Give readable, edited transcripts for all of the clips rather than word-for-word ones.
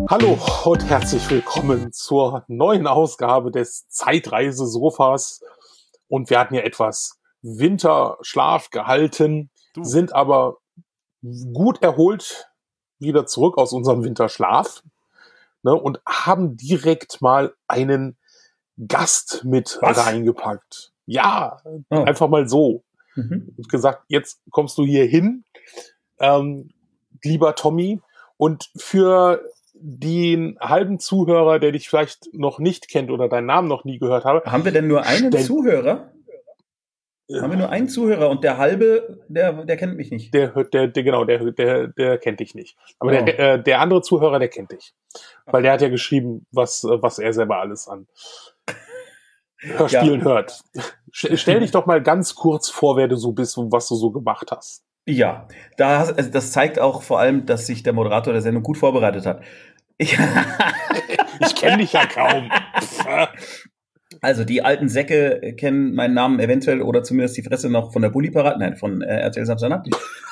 Hallo und herzlich willkommen zur neuen Ausgabe des Zeitreise-Sofas. Und wir hatten ja etwas Winterschlaf gehalten, sind aber gut erholt wieder zurück aus unserem Winterschlaf, ne, und haben direkt mal einen Gast mit reingepackt. Ja, einfach mal so. Und gesagt, jetzt kommst du hier hin, lieber Tommy. Und für den halben Zuhörer, der dich vielleicht noch nicht kennt oder deinen Namen noch nie gehört habe. Haben wir denn nur einen Zuhörer? Haben wir nur einen Zuhörer und der halbe, der kennt mich nicht. Der kennt dich nicht. Aber der andere Zuhörer, der kennt dich. Weil der hat ja geschrieben, was er selber alles an Hörspielen hört. Stell dich doch mal ganz kurz vor, wer du so bist und was du so gemacht hast. Ja, das zeigt auch vor allem, dass sich der Moderator der Sendung gut vorbereitet hat. Ich kenne dich ja kaum. Also die alten Säcke kennen meinen Namen eventuell oder zumindest die Fresse noch von der Bulli-Parade, nein, von RTL Samstagnacht.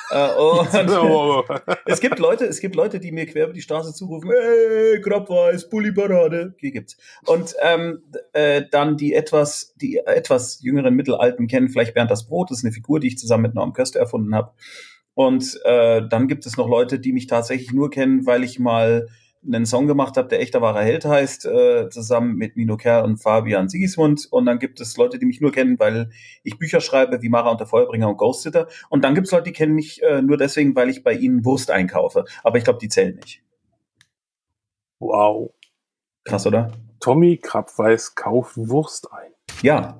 Es gibt Leute, die mir quer über die Straße zurufen, hey, Grabweiß, Bulli-Parade, die gibt's. Und dann die etwas jüngeren Mittelalten kennen vielleicht Bernd das Brot, das ist eine Figur, die ich zusammen mit Norm Köster erfunden habe. Und dann gibt es noch Leute, die mich tatsächlich nur kennen, weil ich mal einen Song gemacht habe, der Echter wahrer Held heißt, zusammen mit Nino Kerr und Fabian Sigismund. Und dann gibt es Leute, die mich nur kennen, weil ich Bücher schreibe, wie Mara und der Feuerbringer und Ghost Sitter. Und dann gibt es Leute, die kennen mich nur deswegen, weil ich bei ihnen Wurst einkaufe. Aber ich glaube, die zählen nicht. Wow. Krass, oder? Tommy Krabweis kauft Wurst ein. Ja.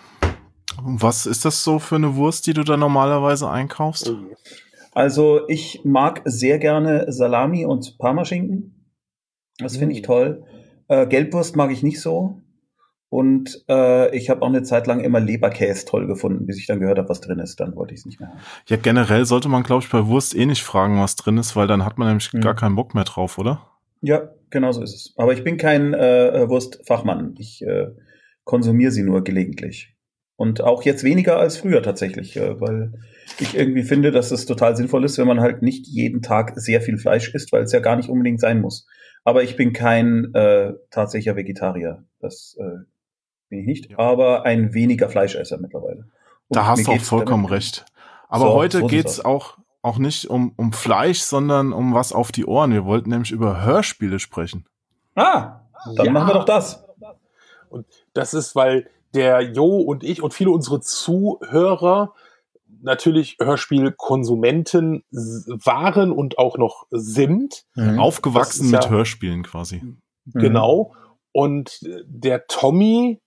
Was ist das so für eine Wurst, die du da normalerweise einkaufst? Also ich mag sehr gerne Salami und Parmaschinken. Das finde ich toll. Gelbwurst mag ich nicht so. Und ich habe auch eine Zeit lang immer Leberkäse toll gefunden, bis ich dann gehört habe, was drin ist. Dann wollte ich es nicht mehr haben. Ja, generell sollte man, glaube ich, bei Wurst nicht fragen, was drin ist, weil dann hat man nämlich gar keinen Bock mehr drauf, oder? Ja, genau so ist es. Aber ich bin kein Wurstfachmann. Ich konsumiere sie nur gelegentlich. Und auch jetzt weniger als früher tatsächlich, weil ich irgendwie finde, dass es total sinnvoll ist, wenn man halt nicht jeden Tag sehr viel Fleisch isst, weil es ja gar nicht unbedingt sein muss. Aber ich bin kein tatsächlicher Vegetarier. Das bin ich nicht. Ja. Aber ein weniger Fleischesser mittlerweile. Und da hast du auch vollkommen recht. Aber so, heute geht's auch nicht um Fleisch, sondern um was auf die Ohren. Wir wollten nämlich über Hörspiele sprechen. Dann machen wir doch das. Und das ist, weil der Jo und ich und viele unserer Zuhörer natürlich Hörspielkonsumenten waren und auch noch sind. Aufgewachsen mit Hörspielen quasi. Genau. Und der Tommy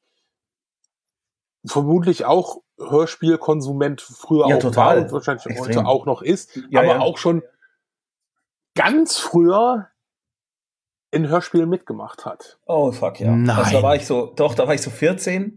vermutlich auch Hörspielkonsument früher auch total. war und wahrscheinlich heute auch noch ist, aber auch schon ganz früher in Hörspielen mitgemacht hat. Oh, fuck, ja. Nein. Also da war ich so 14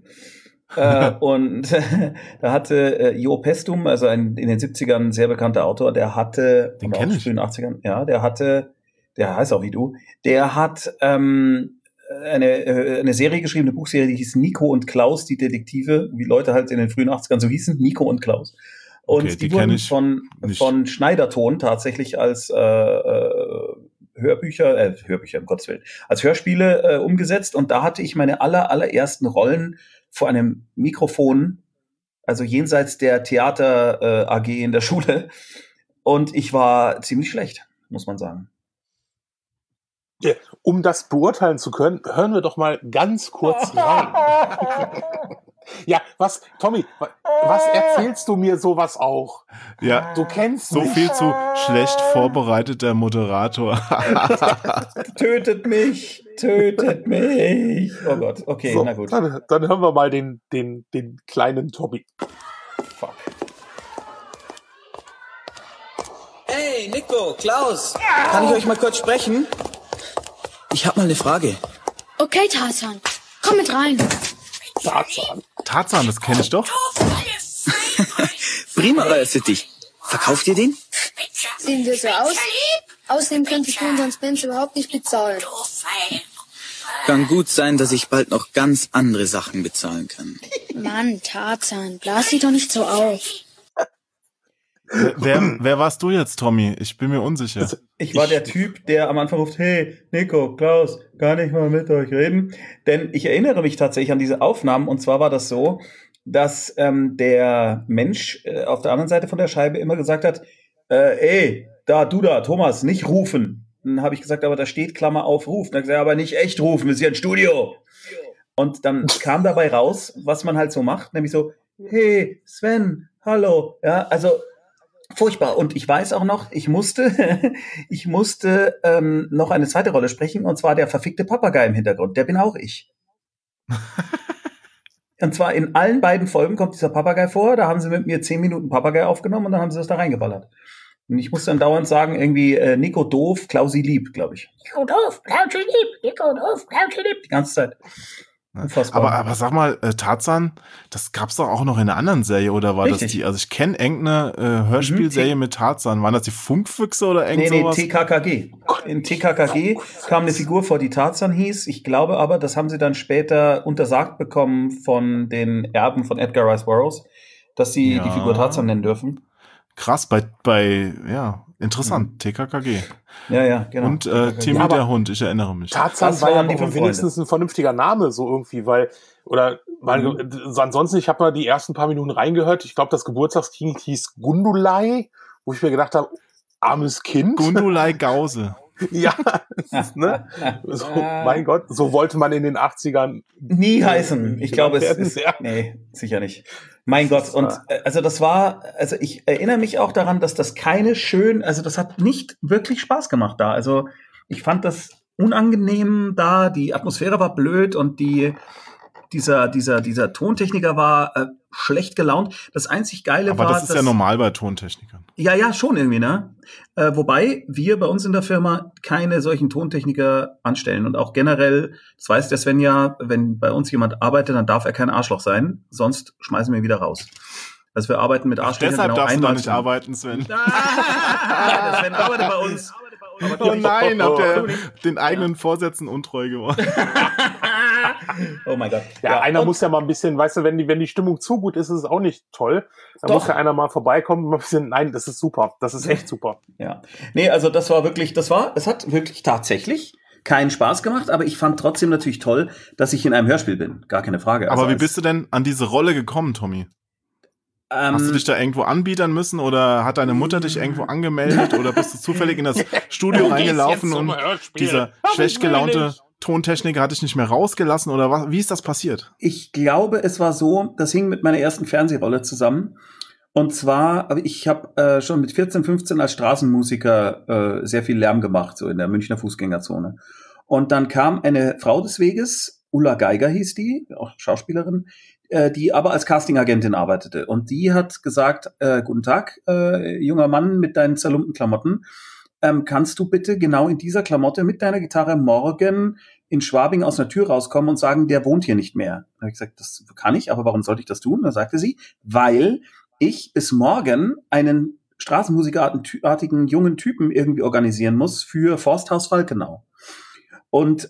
und da hatte Jo Pestum, also in den 70ern sehr bekannter Autor, der hatte, den kenne ich. In den 80ern, ja, der heißt auch wie du, der hat eine Serie geschrieben, eine Buchserie, die hieß Nico und Klaus, die Detektive, wie Leute halt in den frühen 80ern so hießen, Nico und Klaus. Und okay, die wurden von Schneiderton tatsächlich als Hörbücher, um Gottes Willen, als Hörspiele umgesetzt. Und da hatte ich meine allerersten Rollen vor einem Mikrofon, also jenseits der Theater AG in der Schule. Und ich war ziemlich schlecht, muss man sagen. Ja, um das beurteilen zu können, hören wir doch mal ganz kurz rein. Ja, Tommy, was erzählst du mir sowas auch? Ja, du kennst so mich. Viel zu schlecht vorbereiteter Moderator. Tötet mich. Oh Gott, okay, so, na gut. Dann hören wir mal den kleinen Tommy. Fuck. Hey, Nico, Klaus, kann ich euch mal kurz sprechen? Ich hab mal eine Frage. Okay, Tarzan, komm mit rein. Tarzan, das kenne ich doch. Prima, euer Sittich. Verkauft ihr den? Sehen wir so aus? Außerdem könnte ich unseren Spence überhaupt nicht bezahlen. Kann gut sein, dass ich bald noch ganz andere Sachen bezahlen kann. Mann, Tarzan, blas dich doch nicht so auf. Wer warst du jetzt, Tommy? Ich bin mir unsicher. Ich war der Typ, der am Anfang ruft, hey, Nico, Klaus, kann ich mal mit euch reden? Denn ich erinnere mich tatsächlich an diese Aufnahmen, und zwar war das so, dass der Mensch auf der anderen Seite von der Scheibe immer gesagt hat, ey, du da, Thomas, nicht rufen. Dann habe ich gesagt, aber da steht Klammer auf, rufen. Dann hat er gesagt, aber nicht echt rufen, wir sind ja ein Studio. Und dann kam dabei raus, was man halt so macht, nämlich so, hey, Sven, hallo. Ja, also furchtbar. Und ich weiß auch noch, ich musste noch eine zweite Rolle sprechen, und zwar der verfickte Papagei im Hintergrund. Der bin auch ich. Und zwar in allen beiden Folgen kommt dieser Papagei vor. Da haben sie mit mir 10 Minuten Papagei aufgenommen und dann haben sie das da reingeballert. Und ich muss dann dauernd sagen, irgendwie Nico doof, Klausi lieb, glaube ich. Nico doof, Klausi lieb, Nico doof, Klausi lieb. Die ganze Zeit. Aber sag mal, Tarzan, das gab's doch auch noch in einer anderen Serie, oder war Richtig. Das die? Also ich kenne irgendeine Hörspielserie mit Tarzan. Waren das die Funkfüchse oder irgend sowas? Nee, TKKG. In TKKG kam eine Figur vor, die Tarzan hieß. Ich glaube aber, das haben sie dann später untersagt bekommen von den Erben von Edgar Rice Burroughs, dass sie die Figur Tarzan nennen dürfen. Krass, interessant, TKKG. Ja, genau. Und Timmy der Hund, ich erinnere mich. Tarzan war ja wenigstens ein vernünftiger Name, so irgendwie, ansonsten, ich habe mal die ersten paar Minuten reingehört, ich glaube, das Geburtstagskind hieß Gundulai, wo ich mir gedacht habe, armes Kind. Gundulai Gause. Ja, ne? So, mein Gott, so wollte man in den 80ern nie heißen. Ich glaube, nee, sicher nicht. Mein Gott, und ich erinnere mich auch daran, dass das das hat nicht wirklich Spaß gemacht da. Also ich fand das unangenehm da, die Atmosphäre war blöd und dieser Tontechniker war schlecht gelaunt. Das einzig Geile war, aber das ist ja normal bei Tontechnikern. Ja, schon irgendwie, ne? Wobei wir bei uns in der Firma keine solchen Tontechniker anstellen. Und auch generell, das weiß der Sven ja, wenn bei uns jemand arbeitet, dann darf er kein Arschloch sein. Sonst schmeißen wir ihn wieder raus. Also wir arbeiten mit Arschlöchern. Deshalb darfst du doch nicht arbeiten, Sven. Der Sven arbeitet bei uns. Oh nein, habt ihr den eigenen Vorsätzen untreu geworden. Oh mein Gott. Ja, einer muss ja mal ein bisschen, weißt du, wenn die Stimmung zu gut ist, ist es auch nicht toll. Dann muss ja einer mal vorbeikommen und mal ein bisschen, nein, das ist super. Das ist echt super. Ja. Nee, also es hat wirklich tatsächlich keinen Spaß gemacht, aber ich fand trotzdem natürlich toll, dass ich in einem Hörspiel bin. Gar keine Frage. Aber wie bist du denn an diese Rolle gekommen, Tommy? Hast du dich da irgendwo anbiedern müssen oder hat deine Mutter dich irgendwo angemeldet oder bist du zufällig in das Studio reingelaufen und dieser schlecht gelaunte Tontechniker hat dich nicht mehr rausgelassen oder was? Wie ist das passiert? Ich glaube, es war so, das hing mit meiner ersten Fernsehrolle zusammen. Und zwar, ich habe schon mit 14, 15 als Straßenmusiker sehr viel Lärm gemacht, so in der Münchner Fußgängerzone. Und dann kam eine Frau des Weges, Ulla Geiger hieß die, auch Schauspielerin, die aber als Castingagentin arbeitete. Und die hat gesagt, guten Tag, junger Mann mit deinen zerlumpten Klamotten, kannst du bitte genau in dieser Klamotte mit deiner Gitarre morgen in Schwabing aus einer Tür rauskommen und sagen, der wohnt hier nicht mehr? Da habe ich gesagt, das kann ich, aber warum sollte ich das tun? Da sagte sie, weil ich bis morgen einen straßenmusikerartigen jungen Typen irgendwie organisieren muss für Forsthaus Falkenau. Und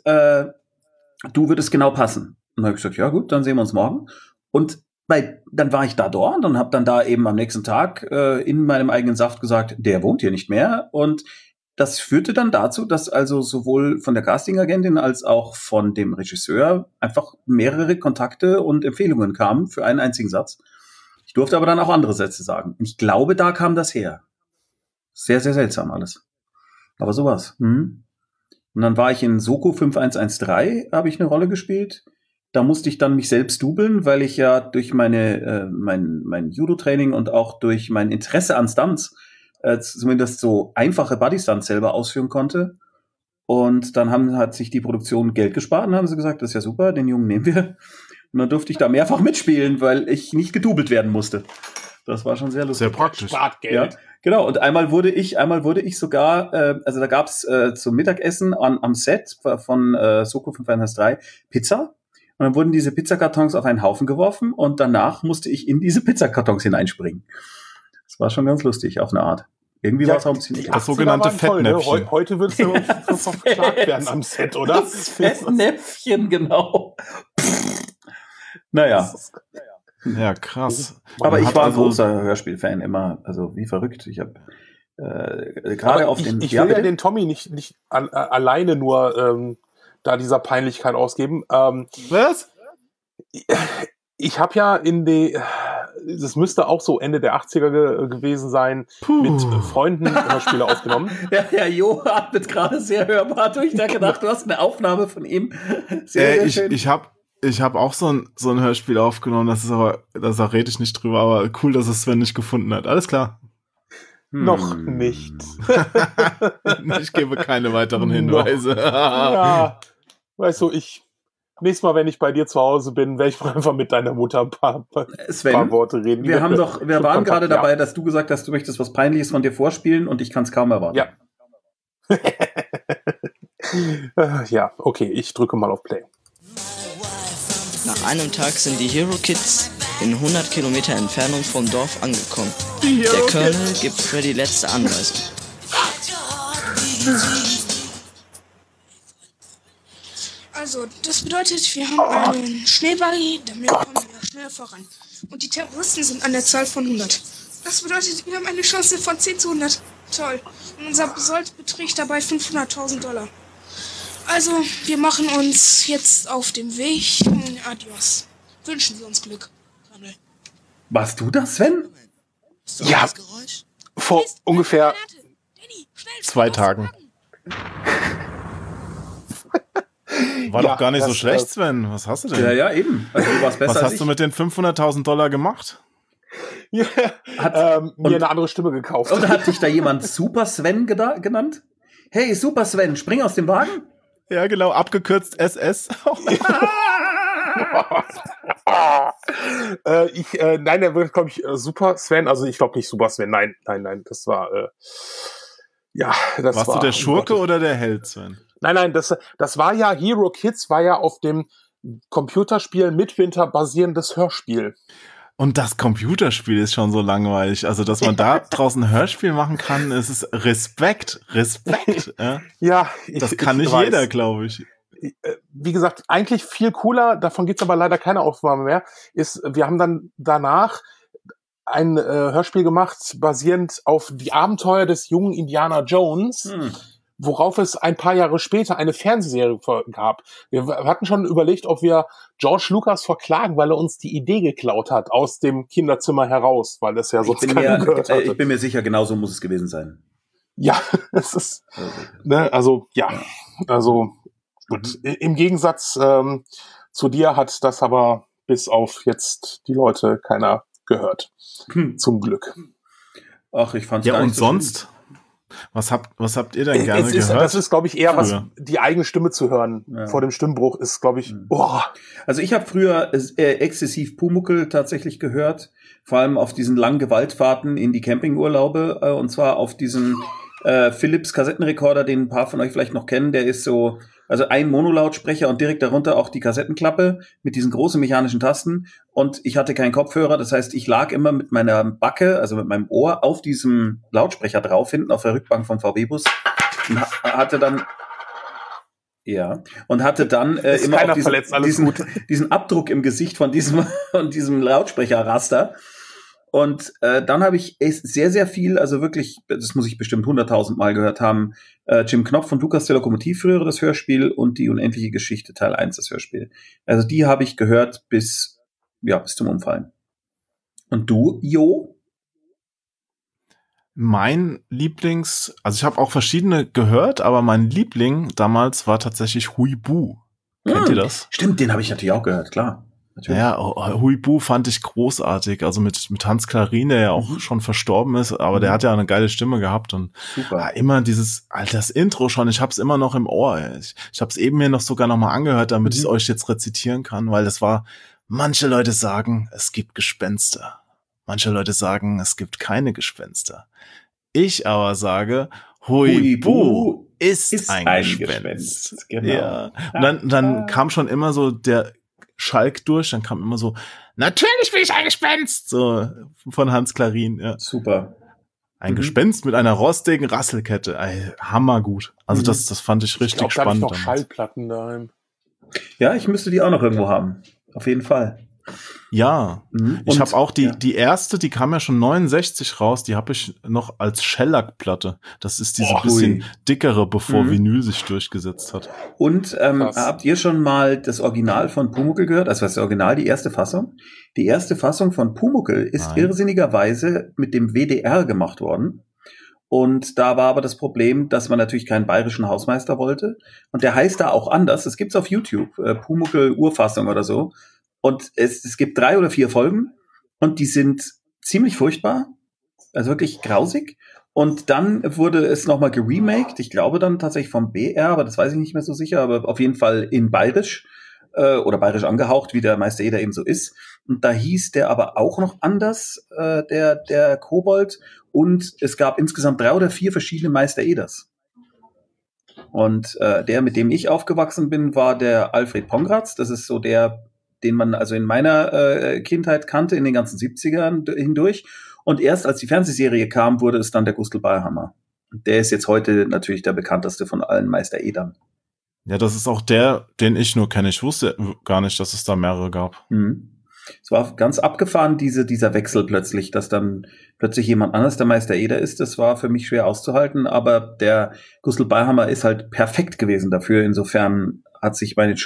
du würdest genau passen. Und dann habe ich gesagt, ja gut, dann sehen wir uns morgen. Und dann war ich da dort und habe dann da eben am nächsten Tag in meinem eigenen Saft gesagt, der wohnt hier nicht mehr. Und das führte dann dazu, dass also sowohl von der Castingagentin als auch von dem Regisseur einfach mehrere Kontakte und Empfehlungen kamen für einen einzigen Satz. Ich durfte aber dann auch andere Sätze sagen. Und ich glaube, da kam das her. Sehr, sehr seltsam alles. Aber sowas. Und dann war ich in Soko 5113, habe ich eine Rolle gespielt. Da musste ich dann mich selbst dubeln, weil ich ja durch mein Judo-Training und auch durch mein Interesse an Stunts zumindest so einfache Bodystunts selber ausführen konnte. Und dann hat sich die Produktion Geld gespart und haben sie gesagt, das ist ja super, den Jungen nehmen wir. Und dann durfte ich da mehrfach mitspielen, weil ich nicht gedubelt werden musste. Das war schon sehr lustig. Sehr praktisch. Spart Geld. Ja, genau. Und einmal wurde ich sogar, also da gab's zum Mittagessen am Set von Soko 5113 Pizza. Und dann wurden diese Pizzakartons auf einen Haufen geworfen und danach musste ich in diese Pizzakartons hineinspringen. Das war schon ganz lustig, auf eine Art. Irgendwie war es auch ein bisschen das sogenannte Fettnäpfchen. Ne? Heute würdest du verklagt werden am Set, oder? Das Fettnäpfchen, genau. Naja. Ja, krass. Aber ich war ein großer Hörspielfan immer, also wie verrückt. Ich habe gerade auf den... Ich will ja den Tommy nicht alleine nur da dieser Peinlichkeit ausgeben. Was? Ich habe ja das müsste auch so Ende der 80er gewesen sein, mit Freunden Hörspiele aufgenommen. Ja, Jo atmet gerade sehr hörbar durch. Ich habe gedacht, du hast eine Aufnahme von ihm. Sehr schön. Ich habe auch so ein Hörspiel aufgenommen, da rede ich nicht drüber, aber cool, dass es Sven nicht gefunden hat. Alles klar. Noch nicht. Ich gebe keine weiteren Hinweise. Ja, weißt du, nächstes Mal, wenn ich bei dir zu Hause bin, werde ich einfach mit deiner Mutter ein paar Worte reden. Wir waren gerade dabei, dass du gesagt hast, du möchtest was Peinliches von dir vorspielen und ich kann es kaum erwarten. Ja. Ja, okay, ich drücke mal auf Play. Nach einem Tag sind die Hero Kids in 100 Kilometer Entfernung vom Dorf angekommen. Der Colonel gibt Freddy letzte Anweisung. Also, das bedeutet, wir haben einen Schneeball, damit kommen wir schnell voran. Und die Terroristen sind an der Zahl von 100. Das bedeutet, wir haben eine Chance von 10 zu 100. Toll. Und unser Sold beträgt dabei $500.000. Also, wir machen uns jetzt auf dem Weg. Adios. Wünschen Sie uns Glück. Warst du das, Sven? Ja, vor ungefähr 2 Tagen. War doch gar nicht so schlecht, Sven. Was hast du denn? Ja, eben. Also, du warst besser Was hast du mit den $500.000 gemacht? Ja, mir eine andere Stimme gekauft. Und hat dich da jemand Super Sven genannt? Hey, Super Sven, spring aus dem Wagen? Ja, genau, abgekürzt SS. Nein, der wird, glaube ich, Super Sven. Also ich glaube nicht Super Sven. Nein, das war Warst du der Schurke oder der Held, Sven? Nein, das war ja, Hero Kids war ja auf dem Computerspiel Midwinter basierendes Hörspiel. Und das Computerspiel ist schon so langweilig. Also, dass man da draußen ein Hörspiel machen kann, ist Respekt. Ja, das kann nicht jeder, glaube ich. Wie gesagt, eigentlich viel cooler, davon gibt's aber leider keine Aufnahme mehr, wir haben dann danach ein Hörspiel gemacht, basierend auf die Abenteuer des jungen Indiana Jones, worauf es ein paar Jahre später eine Fernsehserie gab. Wir hatten schon überlegt, ob wir George Lucas verklagen, weil er uns die Idee geklaut hat aus dem Kinderzimmer heraus, weil das ja sonst keiner gehört hatte. Ich bin mir sicher, genau so muss es gewesen sein. Ja, es ist, gut. Im Gegensatz zu dir hat das aber bis auf jetzt die Leute keiner gehört. Zum Glück. Ach, ich fand's gar nicht und so sonst? Schlimm. Was habt ihr denn gerne gehört? Das ist, glaube ich, eher was, die eigene Stimme zu hören. Ja. Vor dem Stimmbruch ist, glaube ich, Also ich habe früher exzessiv Pumuckl tatsächlich gehört, vor allem auf diesen langen Gewaltfahrten in die Campingurlaube, und zwar auf diesen Philips Kassettenrekorder, den ein paar von euch vielleicht noch kennen, der ist so, also ein Monolautsprecher und direkt darunter auch die Kassettenklappe mit diesen großen mechanischen Tasten, und ich hatte keinen Kopfhörer, das heißt, ich lag immer mit meiner Backe, also mit meinem Ohr auf diesem Lautsprecher drauf, hinten auf der Rückbank vom VW-Bus, und hatte dann immer auch diesen Abdruck im Gesicht von diesem Lautsprecherraster. Und dann habe ich sehr, sehr viel, also wirklich, das muss ich bestimmt 100.000 Mal gehört haben, Jim Knopf und Lukas der Lokomotiv früher das Hörspiel und die unendliche Geschichte Teil 1 das Hörspiel. Also die habe ich gehört bis zum Umfallen. Und du, Jo? Mein also ich habe auch verschiedene gehört, aber mein Liebling damals war tatsächlich Huibu. Kennt ihr das? Stimmt, den habe ich natürlich auch gehört, klar. Natürlich. Ja, Huibu fand ich großartig, also mit Hans Klarin, der ja auch schon verstorben ist, aber der hat ja eine geile Stimme gehabt und immer das Intro schon, ich hab's immer noch im Ohr. Ich hab's eben mir sogar noch mal angehört, damit ich es euch jetzt rezitieren kann, weil das war, manche Leute sagen, es gibt Gespenster. Manche Leute sagen, es gibt keine Gespenster. Ich aber sage, Huibu ist ein Gespenst. Genau. Ja. Und dann kam schon immer so der Schalk durch, dann kam immer so, natürlich bin ich ein Gespenst, so von Hans Klarin. Ja. Super. Ein Gespenst mit einer rostigen Rasselkette. Hammergut. Also das fand ich richtig spannend. Ich habe noch Schallplatten daheim. Ja, ich müsste die auch noch irgendwo haben. Auf jeden Fall. Ja, ich habe auch die erste, die kam ja schon 69 raus, die habe ich noch als Shellac-Platte. Das ist diese bisschen dickere, bevor Vinyl sich durchgesetzt hat. Und habt ihr schon mal das Original von Pumuckl gehört? Also das Original, die erste Fassung? Die erste Fassung von Pumuckl ist irrsinnigerweise mit dem WDR gemacht worden. Und da war aber das Problem, dass man natürlich keinen bayerischen Hausmeister wollte. Und der heißt da auch anders. Das gibt's auf YouTube. Pumuckl Urfassung oder so. Und es gibt 3 oder 4 Folgen. Und die sind ziemlich furchtbar. Also wirklich grausig. Und dann wurde es nochmal geremaked. Ich glaube dann tatsächlich vom BR, aber das weiß ich nicht mehr so sicher. Aber auf jeden Fall in bayerisch. Oder bayerisch angehaucht, wie der Meister Eder eben so ist. Und da hieß der aber auch noch anders, der Kobold. Und es gab insgesamt 3 oder 4 verschiedene Meister Eders. Und der, mit dem ich aufgewachsen bin, war der Alfred Pongratz. Das ist so der, den man also in meiner Kindheit kannte, in den ganzen 70ern hindurch. Und erst als die Fernsehserie kam, wurde es dann der Gustl Bayerhammer. Der ist jetzt heute natürlich der bekannteste von allen Meister Edern. Ja, das ist auch der, den ich nur kenne. Ich wusste gar nicht, dass es da mehrere gab. Es war ganz abgefahren, dieser Wechsel plötzlich, dass dann plötzlich jemand anderes der Meister Eder ist. Das war für mich schwer auszuhalten, aber der Gustl Bayerhammer ist halt perfekt gewesen dafür. Insofern hat sich meine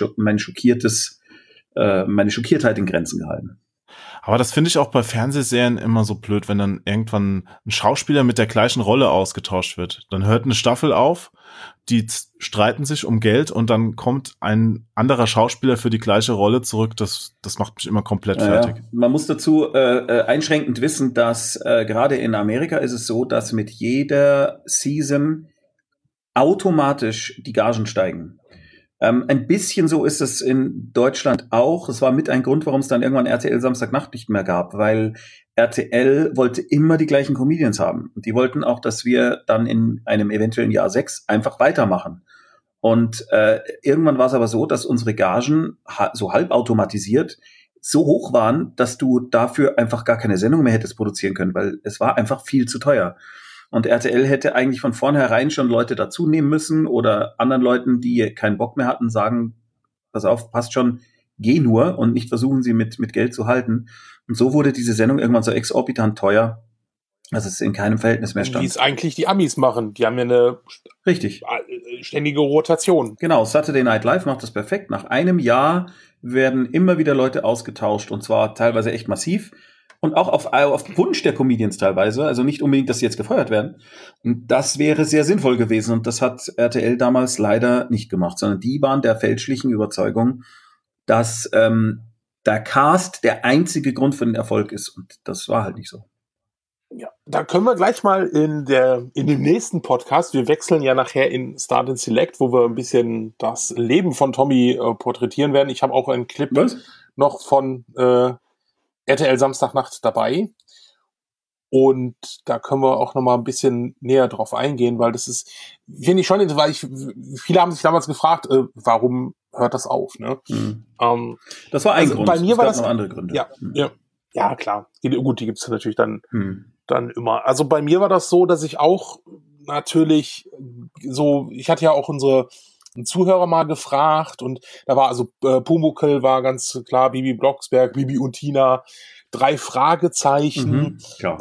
Schockiertheit in Grenzen gehalten. Aber das finde ich auch bei Fernsehserien immer so blöd, wenn dann irgendwann ein Schauspieler mit der gleichen Rolle ausgetauscht wird. Dann hört eine Staffel auf, die streiten sich um Geld und dann kommt ein anderer Schauspieler für die gleiche Rolle zurück. Das macht mich immer komplett fertig. Ja, man muss dazu einschränkend wissen, dass gerade in Amerika ist es so, dass mit jeder Season automatisch die Gagen steigen. Ein bisschen so ist es in Deutschland auch. Es war mit ein Grund, warum es dann irgendwann RTL Samstagnacht nicht mehr gab, weil RTL wollte immer die gleichen Comedians haben. Und die wollten auch, dass wir dann in einem eventuellen Jahr 6 einfach weitermachen. Und irgendwann war es aber so, dass unsere Gagen so halbautomatisiert so hoch waren, dass du dafür einfach gar keine Sendung mehr hättest produzieren können, weil es war einfach viel zu teuer. Und RTL hätte eigentlich von vornherein schon Leute dazu nehmen müssen oder anderen Leuten, die keinen Bock mehr hatten, sagen, pass auf, passt schon, geh nur und nicht versuchen sie mit Geld zu halten. Und so wurde diese Sendung irgendwann so exorbitant teuer, dass es in keinem Verhältnis mehr stand. Wie es eigentlich die Amis machen. Die haben ja eine ständige Rotation. Genau, Saturday Night Live macht das perfekt. Nach einem Jahr werden immer wieder Leute ausgetauscht und zwar teilweise echt massiv. Und auch auf Wunsch der Comedians teilweise, also nicht unbedingt, dass sie jetzt gefeuert werden. Und das wäre sehr sinnvoll gewesen. Und das hat RTL damals leider nicht gemacht, sondern die waren der fälschlichen Überzeugung, dass der Cast der einzige Grund für den Erfolg ist. Und das war halt nicht so. Ja, da können wir gleich mal in dem nächsten Podcast, wir wechseln ja nachher in Start and Select, wo wir ein bisschen das Leben von Tommy porträtieren werden. Ich habe auch einen Clip noch von RTL Samstagnacht dabei. Und da können wir auch noch mal ein bisschen näher drauf eingehen, weil das ist, finde ich schon, weil viele haben sich damals gefragt, warum hört das auf, ne? Das war ein Grund. Bei mir war das noch andere Gründe. Ja, klar. Gut, die gibt's natürlich dann immer. Also bei mir war das so, dass ich auch natürlich so, ich hatte ja auch unsere Zuhörer mal gefragt und da war also Pumuckl war ganz klar, Bibi Blocksberg, Bibi und Tina, 3 Fragezeichen.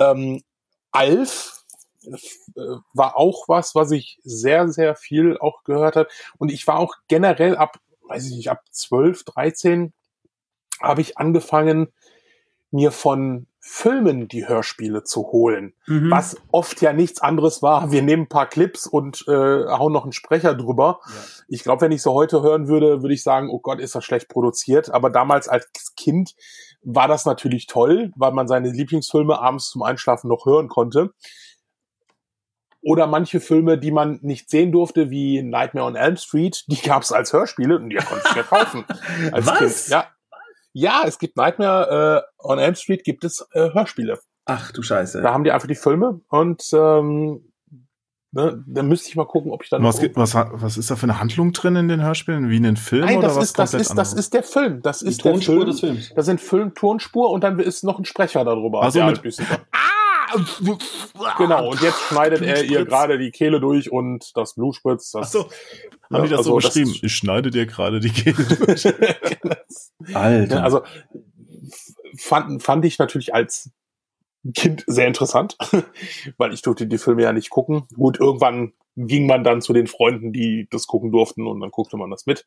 Alf war auch was ich sehr, sehr viel auch gehört habe. Und ich war auch generell ab 12, 13 habe ich angefangen, mir von Filmen die Hörspiele zu holen, was oft ja nichts anderes war. Wir nehmen ein paar Clips und hauen noch einen Sprecher drüber. Ja. Ich glaube, wenn ich so heute hören würde, würde ich sagen, oh Gott, ist das schlecht produziert. Aber damals als Kind war das natürlich toll, weil man seine Lieblingsfilme abends zum Einschlafen noch hören konnte. Oder manche Filme, die man nicht sehen durfte, wie Nightmare on Elm Street, die gab es als Hörspiele und die konnte ich ja kaufen. Als was? Kind. Ja, es gibt Nightmare on Elm Street, gibt es Hörspiele. Ach du Scheiße. Da haben die einfach die Filme und dann müsste ich mal gucken, ob ich dann... Was ist da für eine Handlung drin in den Hörspielen? Wie in den Filmen? Nein, oder das ist der Film. Das ist der Tonspur des Films. Das sind Tonspur und dann ist noch ein Sprecher darüber. Also Genau, und jetzt schneidet er ihr gerade die Kehle durch und das Blut spritzt. Haben die das so beschrieben? Ich schneide dir gerade die Kehle durch. Alter. Also fand ich natürlich als Kind sehr interessant, weil ich durfte die Filme ja nicht gucken. Gut, irgendwann ging man dann zu den Freunden, die das gucken durften, und dann guckte man das mit.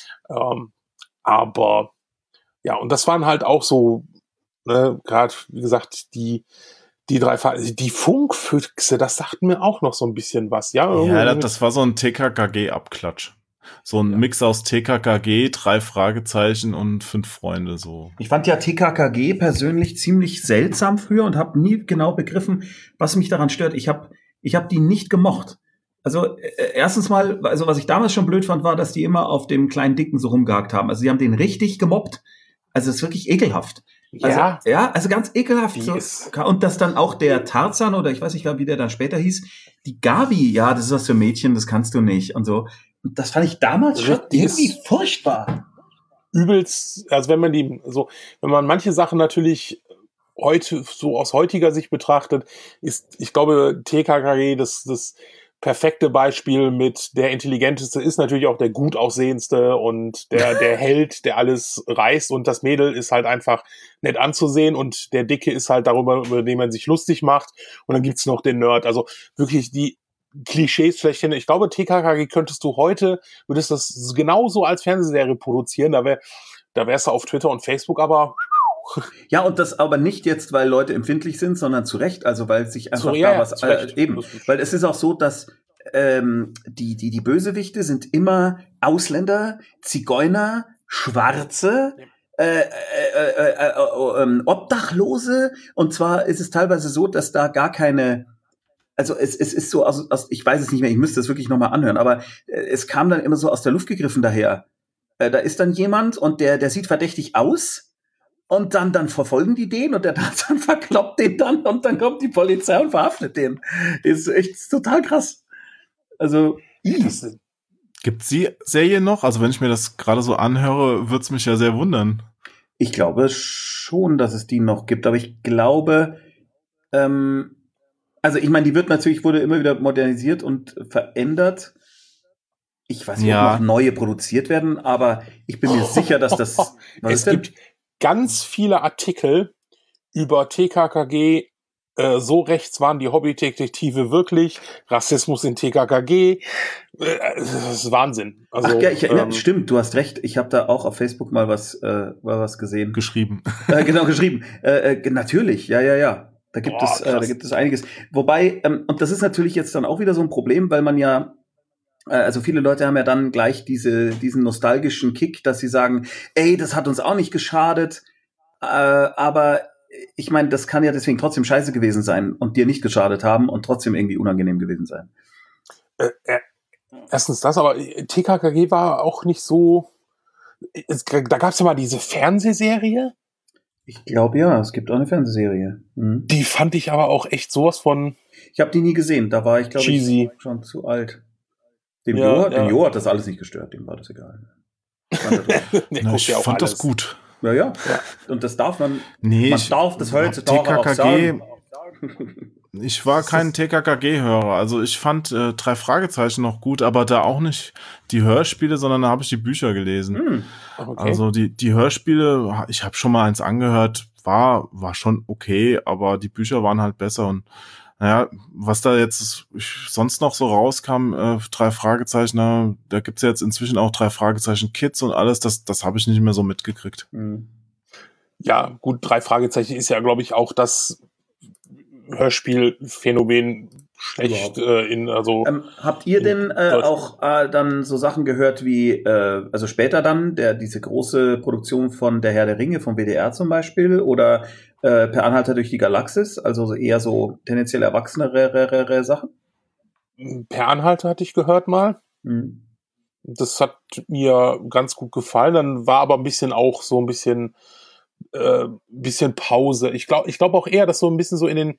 Aber ja, und das waren halt auch so, ne, gerade, wie gesagt, die Funkfüchse, das sagten mir auch noch so ein bisschen was. Ja, das war so ein TKKG-Abklatsch. So ein Mix aus TKKG, 3 Fragezeichen und 5 Freunde, so. Ich fand ja TKKG persönlich ziemlich seltsam früher und habe nie genau begriffen, was mich daran stört. Ich hab die nicht gemocht. Also erstens mal, also was ich damals schon blöd fand, war, dass die immer auf dem kleinen Dicken so rumgehakt haben. Also sie haben den richtig gemobbt. Also es ist wirklich ekelhaft. Also ganz ekelhaft. So. Und dass dann auch der Tarzan, oder ich weiß nicht, wie der dann später hieß, die Gabi, ja, das ist was für Mädchen, das kannst du nicht und so. Und das fand ich damals schon irgendwie furchtbar. Übelst, also wenn man manche Sachen natürlich heute so aus heutiger Sicht betrachtet, ist, ich glaube, TKKG das perfekte Beispiel mit der intelligenteste ist natürlich auch der gut aussehendste und der Held, der alles reißt, und das Mädel ist halt einfach nett anzusehen und der Dicke ist halt darüber, über den man sich lustig macht, und dann gibt's noch den Nerd. Also wirklich die Klischees schlechthin. Ich glaube, TKKG würdest das genauso als Fernsehserie produzieren, da wärst du auf Twitter und Facebook, aber ja, und das aber nicht jetzt, weil Leute empfindlich sind, sondern zu Recht, also weil sich einfach weil es ist auch so, dass die Bösewichte sind immer Ausländer, Zigeuner, Schwarze, Obdachlose, und zwar ist es teilweise so, dass da gar keine, also es ist so ich weiß es nicht mehr, ich müsste es wirklich nochmal anhören, aber es kam dann immer so aus der Luft gegriffen daher. Da ist dann jemand und der sieht verdächtig aus. Und dann verfolgen die den und der Tarzan verkloppt den dann und dann kommt die Polizei und verhaftet den. Das ist echt total krass. Also, gibt's die Serie noch? Also wenn ich mir das gerade so anhöre, wird's mich ja sehr wundern. Ich glaube schon, dass es die noch gibt, aber ich glaube, also ich meine, wurde immer wieder modernisiert und verändert. Ich weiß nicht, ob noch neue produziert werden, aber ich bin mir sicher, dass das... Es gibt ganz viele Artikel über TKKG, so rechts waren die Hobbydetektive wirklich, Rassismus in TKKG, das ist Wahnsinn. Also, ach ja, ich erinnere, stimmt, du hast recht, ich habe da auch auf Facebook mal was gesehen. Geschrieben. Genau, geschrieben. Natürlich, ja. Da gibt es einiges. Wobei, und das ist natürlich jetzt dann auch wieder so ein Problem, weil man ja, also viele Leute haben ja dann gleich diesen nostalgischen Kick, dass sie sagen, ey, das hat uns auch nicht geschadet, aber ich meine, das kann ja deswegen trotzdem scheiße gewesen sein und dir nicht geschadet haben und trotzdem irgendwie unangenehm gewesen sein. Erstens das, aber TKKG war auch nicht so, da gab es ja mal diese Fernsehserie. Ich glaube ja, es gibt auch eine Fernsehserie. Mhm. Die fand ich aber auch echt sowas von... Ich habe die nie gesehen, da war ich, glaube ich, schon zu alt. Dem Jo hat das alles nicht gestört, dem war das egal. Ich fand das gut. Ja. Und das darf man. Nee, man darf das heutzutage auch sagen. Ich war kein TKKG-Hörer. Also ich fand 3 Fragezeichen noch gut, aber da auch nicht die Hörspiele, sondern da habe ich die Bücher gelesen. Okay. Also die Hörspiele, ich habe schon mal eins angehört, war schon okay, aber die Bücher waren halt besser. Und naja, was da jetzt sonst noch so rauskam, 3 Fragezeichen, da gibt's jetzt inzwischen auch 3 Fragezeichen Kids und alles, das habe ich nicht mehr so mitgekriegt. Ja, gut, 3 Fragezeichen ist ja, glaube ich, auch das Hörspielphänomen schlecht habt ihr denn auch dann so Sachen gehört wie, also später dann, diese große Produktion von Der Herr der Ringe vom WDR zum Beispiel, oder Per Anhalter durch die Galaxis, also eher so tendenziell erwachsenere Sachen? Per Anhalter hatte ich gehört mal. Das hat mir ganz gut gefallen. Dann war aber ein bisschen Pause. Ich glaube auch eher, dass so ein bisschen so in den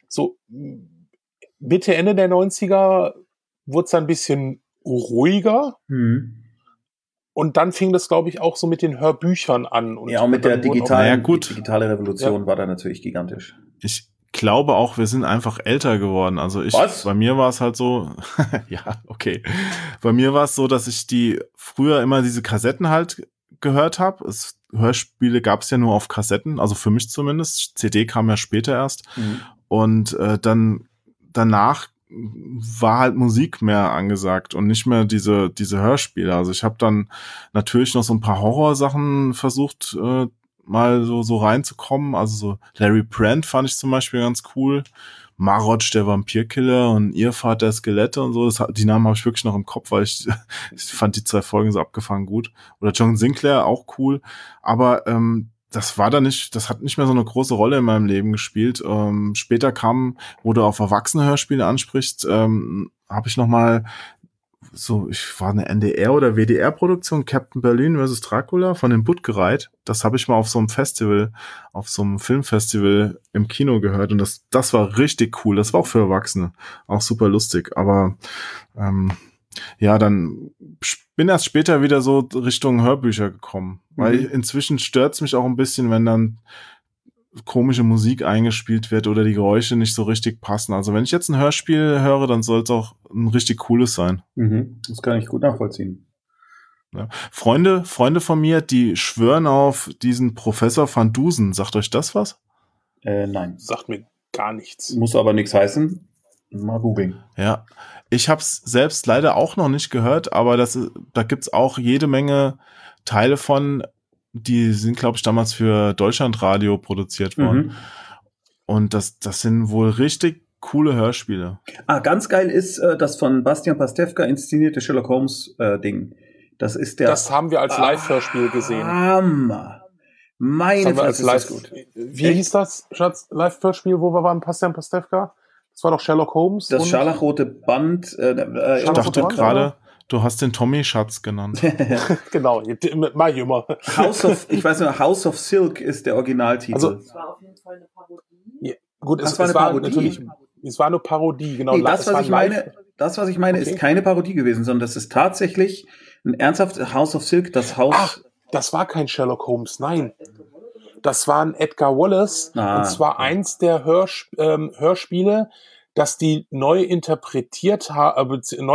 Mitte, Ende der 90er wurde es dann ein bisschen ruhiger. Und dann fing das, glaube ich, auch so mit den Hörbüchern an. Und ja, und mit der digitale Revolution war da natürlich gigantisch. Ich glaube auch, wir sind einfach älter geworden. Also bei mir war es halt so, ja, okay. Bei mir war es so, dass ich früher immer diese Kassetten halt gehört habe. Hörspiele gab es ja nur auf Kassetten, also für mich zumindest. CD kam ja später erst. Und dann danach war halt Musik mehr angesagt und nicht mehr diese Hörspiele. Also ich habe dann natürlich noch so ein paar Horrorsachen versucht, mal so reinzukommen. Also so Larry Brand fand ich zum Beispiel ganz cool. Marotsch, der Vampirkiller und Irrfahrt der Skelette und so. Die Namen habe ich wirklich noch im Kopf, weil ich fand die 2 Folgen so abgefahren gut. Oder John Sinclair, auch cool. Aber das hat nicht mehr so eine große Rolle in meinem Leben gespielt. Später wo du auf Erwachsene-Hörspiele ansprichst, habe ich noch mal ich war eine NDR- oder WDR-Produktion, Captain Berlin vs. Dracula von den Buttgereit. Das habe ich mal auf so einem Festival, auf so einem Filmfestival im Kino gehört und das war richtig cool. Das war auch für Erwachsene, auch super lustig. Aber dann bin erst später wieder so Richtung Hörbücher gekommen. Weil inzwischen stört's mich auch ein bisschen, wenn dann komische Musik eingespielt wird oder die Geräusche nicht so richtig passen. Also wenn ich jetzt ein Hörspiel höre, dann soll es auch ein richtig cooles sein. Das kann ich gut nachvollziehen. Ja. Freunde von mir, die schwören auf diesen Professor Van Dusen. Sagt euch das was? Nein. Sagt mir gar nichts. Muss aber nichts heißen. Mal googeln. Ja, ich habe es selbst leider auch noch nicht gehört, aber da gibt's auch jede Menge Teile von, die sind, glaube ich, damals für Deutschlandradio produziert worden. Und das sind wohl richtig coole Hörspiele. Ganz geil ist das von Bastian Pastewka inszenierte Sherlock Holmes Ding. Das haben wir als Live-Hörspiel gesehen. Hammer. Meine Fresse, ist das gut. Wie hieß das, Schatz, Live-Hörspiel, wo wir waren, Bastian Pastewka? Das war doch Sherlock Holmes. Das scharlachrote Band. Ich dachte gerade, du hast den Tommy Schatz genannt. Genau, mal jünger. House of Silk ist der Originaltitel. Also, Das war auf jeden Fall eine Parodie. Ja, gut, es war natürlich, es war eine Parodie, genau. Nee, das, was ich meine, ist keine Parodie gewesen, sondern das ist tatsächlich ein ernsthaftes House of Silk, das Haus. Ach, das war kein Sherlock Holmes, nein. Das war ein Edgar Wallace, und zwar eins der Hörspiele, dass die neu interpretiert haben,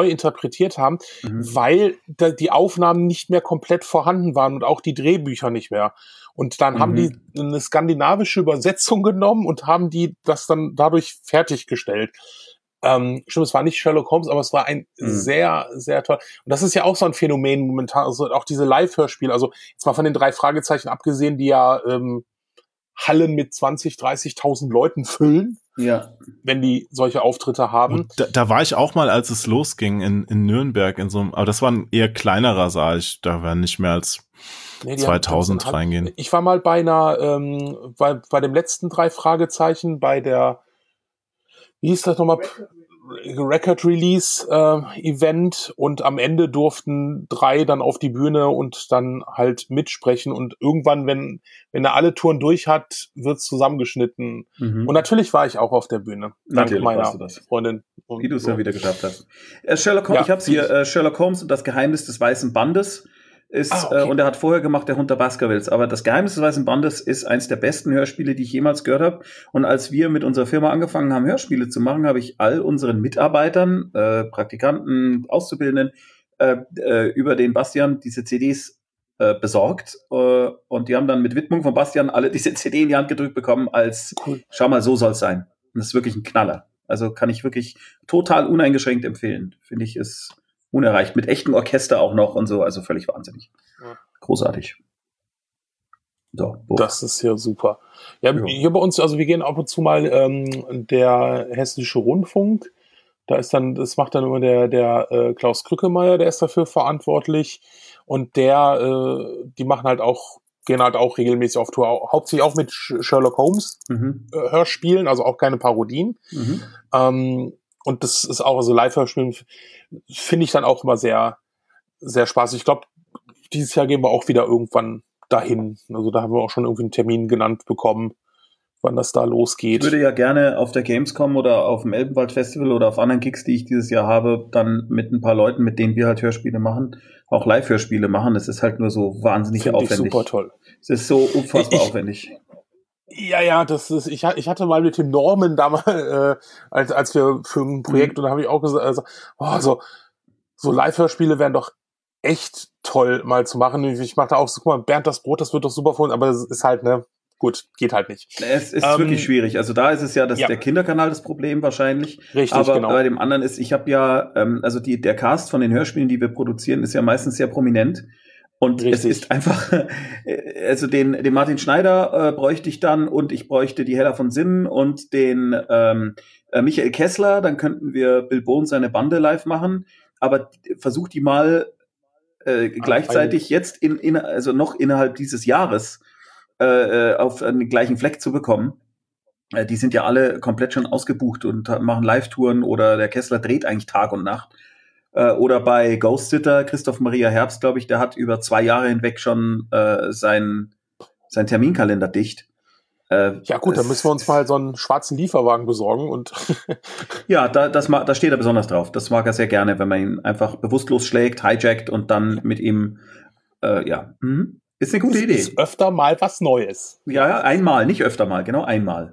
weil die Aufnahmen nicht mehr komplett vorhanden waren und auch die Drehbücher nicht mehr. Und dann haben die eine skandinavische Übersetzung genommen und haben die das dann dadurch fertiggestellt. Stimmt, es war nicht Sherlock Holmes, aber es war ein sehr, sehr toll. Und das ist ja auch so ein Phänomen momentan, also auch diese Live-Hörspiele, also jetzt mal von den 3 Fragezeichen abgesehen, die ja Hallen mit 20.000, 30.000 Leuten füllen, wenn die solche Auftritte haben. Und da war ich auch mal, als es losging in Nürnberg, aber das war ein eher kleinerer Saal, da werden nicht mehr als 2000 reingehen. Ich war mal bei bei dem letzten 3 Fragezeichen, bei der, wie hieß das nochmal? Record Release Event, und am Ende durften 3 dann auf die Bühne und dann halt mitsprechen, und irgendwann, wenn er alle Touren durch hat, wird's zusammengeschnitten. Und natürlich war ich auch auf der Bühne. Dank meiner Freundin. Wie du es ja wieder geschafft hast. Sherlock Holmes, ich hab's hier, Sherlock Holmes und das Geheimnis des Weißen Bandes ist, und er hat vorher gemacht Der Hund der Baskervilles, aber das Geheimnis des Weißen Bandes ist eins der besten Hörspiele, die ich jemals gehört habe. Und als wir mit unserer Firma angefangen haben, Hörspiele zu machen, habe ich all unseren Mitarbeitern, Praktikanten, Auszubildenden, über den Bastian diese CDs besorgt, und die haben dann mit Widmung von Bastian alle diese CD in die Hand gedrückt bekommen als, schau mal, so soll's sein. Und das ist wirklich ein Knaller. Also kann ich wirklich total uneingeschränkt empfehlen. Finde ich, ist unerreicht. Mit echtem Orchester auch noch und so, also völlig wahnsinnig. Großartig. So, das ist ja super. Ja, hier bei uns, also wir gehen ab und zu mal der Hessische Rundfunk. Das macht dann immer der Klaus Krückemeier, der ist dafür verantwortlich. Und die gehen halt auch regelmäßig auf Tour, hauptsächlich auch mit Sherlock Holmes Hörspielen, also auch keine Parodien. Und das ist auch, also Live-Hörspielen finde ich dann auch immer sehr, sehr spaßig. Ich glaube, dieses Jahr gehen wir auch wieder irgendwann dahin. Also da haben wir auch schon irgendwie einen Termin genannt bekommen, wann das da losgeht. Ich würde ja gerne auf der Gamescom oder auf dem Elbenwald Festival oder auf anderen Gigs, die ich dieses Jahr habe, dann mit ein paar Leuten, mit denen wir halt Hörspiele machen, auch Live-Hörspiele machen. Es ist halt nur so wahnsinnig aufwendig. Finde ich super toll. Es ist so unfassbar aufwendig. Ja, das ist, ich hatte mal mit dem Norman damals, als wir für ein Projekt, und da habe ich auch gesagt, also, so Live-Hörspiele wären doch echt toll mal zu machen. Ich mache da auch so, guck mal, Bernd das Brot, das wird doch super von, aber es ist halt, ne, gut, geht halt nicht. Es ist wirklich schwierig. Also da ist es ja, der Kinderkanal das Problem wahrscheinlich. Richtig, aber genau. Bei dem anderen ist, ich habe ja, also der Cast von den Hörspielen, die wir produzieren, ist ja meistens sehr prominent. Und es ist einfach, also den Martin Schneider bräuchte ich dann und ich bräuchte die Hella von Sinnen und den Michael Kessler, dann könnten wir Bill Bohn seine Bande live machen. Aber versucht die mal gleichzeitig jetzt also noch innerhalb dieses Jahres auf einen gleichen Fleck zu bekommen. Die sind ja alle komplett schon ausgebucht und machen Live-Touren oder der Kessler dreht eigentlich Tag und Nacht. Oder bei Ghost Sitter, Christoph Maria Herbst, glaube ich, der hat über 2 Jahre hinweg schon sein Terminkalender dicht. Ja gut, dann müssen wir uns mal so einen schwarzen Lieferwagen besorgen und ja, da steht er besonders drauf. Das mag er sehr gerne, wenn man ihn einfach bewusstlos schlägt, hijackt und dann mit ihm, Ist eine gute Idee. Ist öfter mal was Neues. Ja, einmal, nicht öfter mal, genau einmal.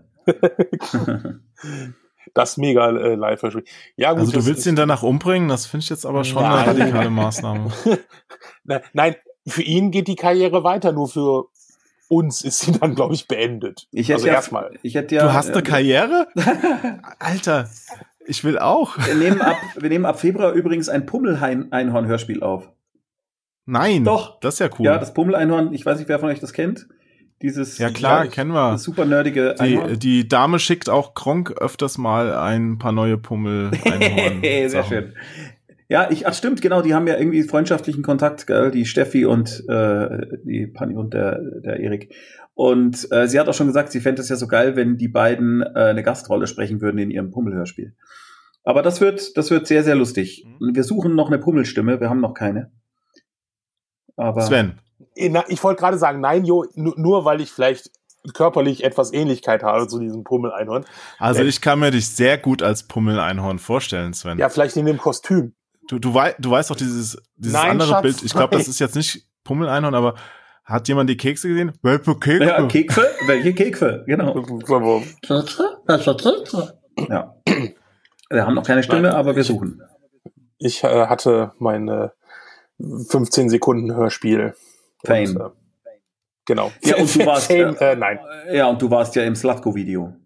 Das mega Live-Hörspiel. Ja, gut, also du willst ihn danach umbringen? Das finde ich jetzt aber schon eine radikale Maßnahme. Nein, für ihn geht die Karriere weiter, nur für uns ist sie dann, glaube ich, beendet. Du hast eine Karriere? Alter, ich will auch. Wir nehmen ab Februar übrigens ein Pummel-Einhorn-Hörspiel auf. Nein, doch. Das ist ja cool. Ja, das Pummel-Einhorn, ich weiß nicht, wer von euch das kennt. Ja klar, kennen wir. Super nerdige Einhorn. Die Dame schickt auch Kronk öfters mal ein paar neue Pummel-Einhorn. Sehr schön. Ja, stimmt, genau, die haben ja irgendwie freundschaftlichen Kontakt, gell? Die Steffi und die Panni und der Erik. Und sie hat auch schon gesagt, sie fände es ja so geil, wenn die beiden eine Gastrolle sprechen würden in ihrem Pummel-Hörspiel. Aber das wird sehr, sehr lustig. Wir suchen noch eine Pummelstimme, wir haben noch keine. Aber Sven. Ich wollte gerade sagen, nein, nur weil ich vielleicht körperlich etwas Ähnlichkeit habe zu diesem Pummel-Einhorn. Also ich kann mir dich sehr gut als Pummel-Einhorn vorstellen, Sven. Ja, vielleicht in dem Kostüm. Du weißt doch dieses nein, andere Schatz, Bild. Ich glaube, das ist jetzt nicht Pummel-Einhorn, aber hat jemand die Kekse gesehen? Welche Kekse? Ja, Kekse? Welche Kekse? Genau. Kekse? Welche Kekse? Ja. Wir haben noch keine Stimme, aber wir suchen. Ich hatte meine 15 Sekunden Hörspiel. Fame. Und, genau. Ja, und du warst nein. Ja, und du warst ja im Slutko-Video.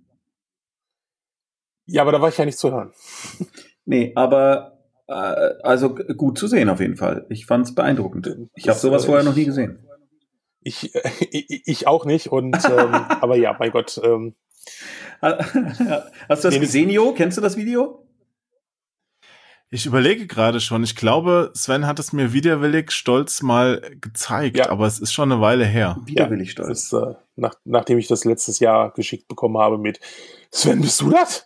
Ja, aber da war ich ja nicht zu hören. Nee, aber also gut zu sehen auf jeden Fall. Ich fand's beeindruckend. Ich habe sowas vorher noch nie gesehen. Ich auch nicht. Und aber ja, mein Gott. Hast du das gesehen, Jo? Kennst du das Video? Ich überlege gerade schon. Ich glaube, Sven hat es mir widerwillig stolz mal gezeigt, aber es ist schon eine Weile her. Widerwillig stolz. Ist, nachdem ich das letztes Jahr geschickt bekommen habe mit Sven, bist du das?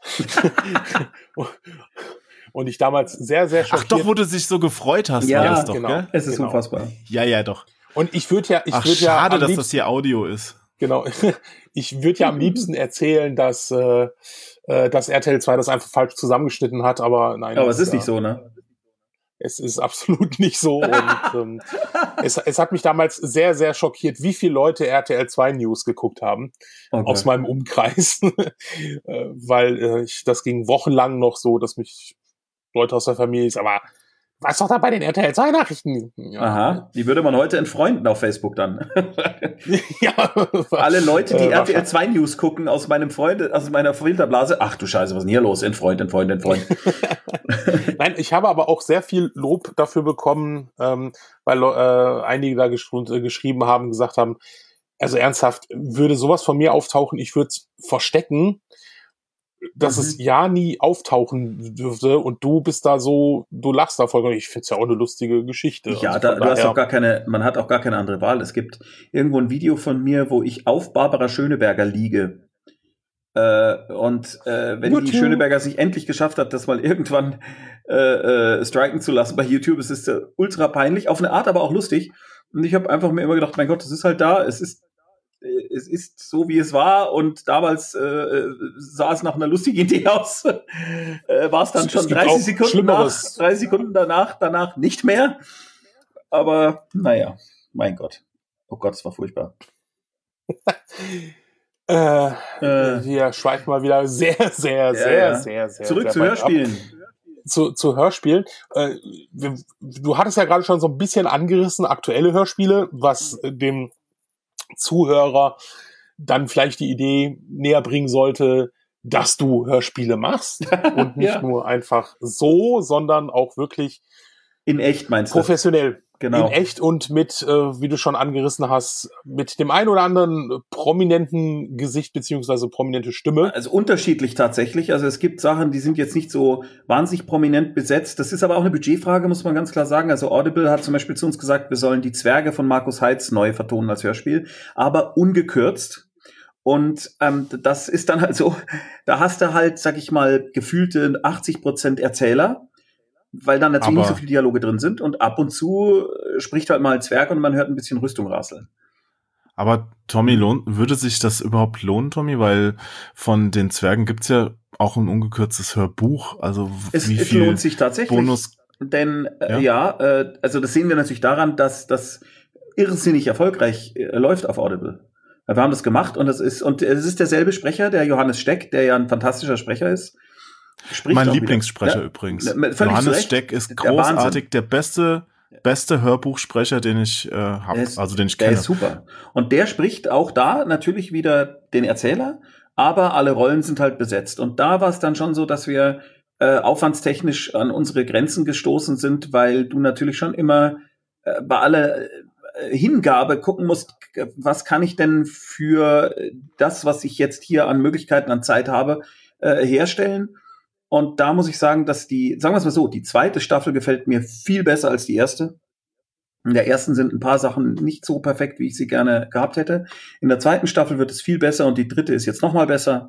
Und ich damals sehr, sehr schockiert. Ach doch, wo du dich so gefreut hast. Ja, war das doch, genau. Gell? Es ist unfassbar. Ja, doch. Und ich würde ja... schade, dass das hier Audio ist. Genau. Ich würde ja am liebsten erzählen, dass RTL 2 das einfach falsch zusammengeschnitten hat, aber nein. Aber es ist nicht so, ne? Es ist absolut nicht so. Und es hat mich damals sehr, sehr schockiert, wie viele Leute RTL 2 News geguckt haben aus meinem Umkreis. Weil das ging wochenlang noch so, dass mich Leute aus der Familie ist, aber was doch da bei den RTL 2 Nachrichten? Ja. Aha, die würde man heute entfreunden auf Facebook dann. Ja. Alle Leute, die RTL 2 News gucken aus meiner Filterblase, ach du Scheiße, was ist denn hier los? Entfreund. Nein, ich habe aber auch sehr viel Lob dafür bekommen, weil einige da geschrieben haben, gesagt haben, also ernsthaft, würde sowas von mir auftauchen, ich würde es verstecken, dass es ja nie auftauchen dürfte und du bist da so, du lachst da voll. Ich finde es ja auch eine lustige Geschichte. Ja, also du hast auch man hat auch gar keine andere Wahl. Es gibt irgendwo ein Video von mir, wo ich auf Barbara Schöneberger liege. Wenn die Schöneberger sich endlich geschafft hat, das mal irgendwann striken zu lassen bei YouTube, es ist ultra peinlich, auf eine Art aber auch lustig. Und ich habe einfach mir immer gedacht, mein Gott, das ist halt da, es ist so, wie es war und damals sah es nach einer lustigen Idee aus. War es dann schon 30 Sekunden danach nicht mehr. Aber naja, mein Gott. Oh Gott, es war furchtbar. Wir schweifen mal wieder sehr Zurück zu Hörspielen. zu Hörspielen. Du hattest ja gerade schon so ein bisschen angerissen, aktuelle Hörspiele, was dem Zuhörer dann vielleicht die Idee näher bringen sollte, dass du Hörspiele machst und nicht nur einfach so, sondern auch wirklich in echt, meinst du? Professionell. Genau. In echt und mit, wie du schon angerissen hast, mit dem ein oder anderen prominenten Gesicht beziehungsweise prominente Stimme. Also unterschiedlich tatsächlich. Also es gibt Sachen, die sind jetzt nicht so wahnsinnig prominent besetzt. Das ist aber auch eine Budgetfrage, muss man ganz klar sagen. Also Audible hat zum Beispiel zu uns gesagt, wir sollen die Zwerge von Markus Heitz neu vertonen als Hörspiel, aber ungekürzt. Und das ist dann halt so, da hast du halt, sag ich mal, gefühlte 80% Erzähler, weil dann natürlich nicht so viele Dialoge drin sind und ab und zu spricht halt mal ein Zwerg und man hört ein bisschen Rüstung rasseln. Aber Tommy, würde sich das überhaupt lohnen, Tommy? Weil von den Zwergen gibt's ja auch ein ungekürztes Hörbuch. Also es lohnt sich tatsächlich. Bonus? Denn also das sehen wir natürlich daran, dass das irrsinnig erfolgreich läuft auf Audible. Wir haben das gemacht und es ist derselbe Sprecher, der Johannes Steck, der ja ein fantastischer Sprecher ist. Mein Lieblingssprecher übrigens. Johannes Steck ist großartig, der beste Hörbuchsprecher, den ich habe, den ich kenne. Der ist super. Und der spricht auch da natürlich wieder den Erzähler, aber alle Rollen sind halt besetzt. Und da war es dann schon so, dass wir aufwandstechnisch an unsere Grenzen gestoßen sind, weil du natürlich schon immer bei aller Hingabe gucken musst, was kann ich denn für das, was ich jetzt hier an Möglichkeiten, an Zeit habe, herstellen. Und da muss ich sagen, dass sagen wir es mal so, die zweite Staffel gefällt mir viel besser als die erste. In der ersten sind ein paar Sachen nicht so perfekt, wie ich sie gerne gehabt hätte. In der zweiten Staffel wird es viel besser und die dritte ist jetzt noch mal besser.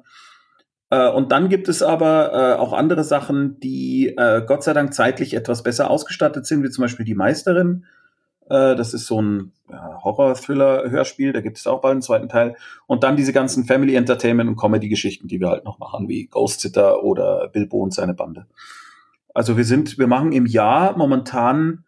Und dann gibt es aber auch andere Sachen, die Gott sei Dank zeitlich etwas besser ausgestattet sind, wie zum Beispiel Die Meisterin. Das ist so ein Horror-Thriller-Hörspiel, da gibt es auch bald einen zweiten Teil. Und dann diese ganzen Family-Entertainment- und Comedy-Geschichten, die wir halt noch machen, wie Ghost Sitter oder Bilbo und seine Bande. Also wir machen im Jahr momentan,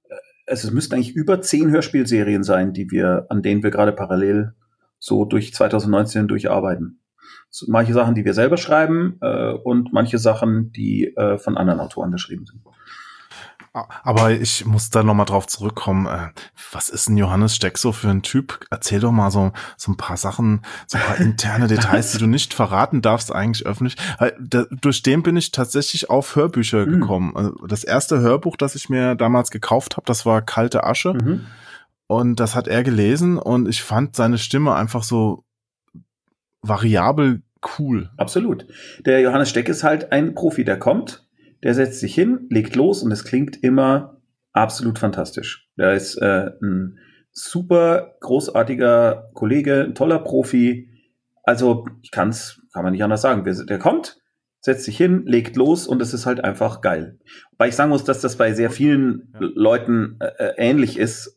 es müssten eigentlich über 10 Hörspielserien sein, an denen wir gerade parallel so durch 2019 durcharbeiten. So, manche Sachen, die wir selber schreiben und manche Sachen, die von anderen Autoren geschrieben sind. Aber ich muss da nochmal drauf zurückkommen. Was ist ein Johannes Steck so für ein Typ? Erzähl doch mal so ein paar Sachen, so ein paar interne Details, die du nicht verraten darfst eigentlich öffentlich. Durch den bin ich tatsächlich auf Hörbücher gekommen. Also das erste Hörbuch, das ich mir damals gekauft habe, das war Kalte Asche. Und das hat er gelesen und ich fand seine Stimme einfach so variabel cool. Absolut. Der Johannes Steck ist halt ein Profi, der kommt, der setzt sich hin, legt los und es klingt immer absolut fantastisch. Der ist ein super großartiger Kollege, ein toller Profi. Also kann man nicht anders sagen. Der kommt, setzt sich hin, legt los und es ist halt einfach geil. Weil ich sagen muss, dass das bei sehr vielen Leuten ähnlich ist,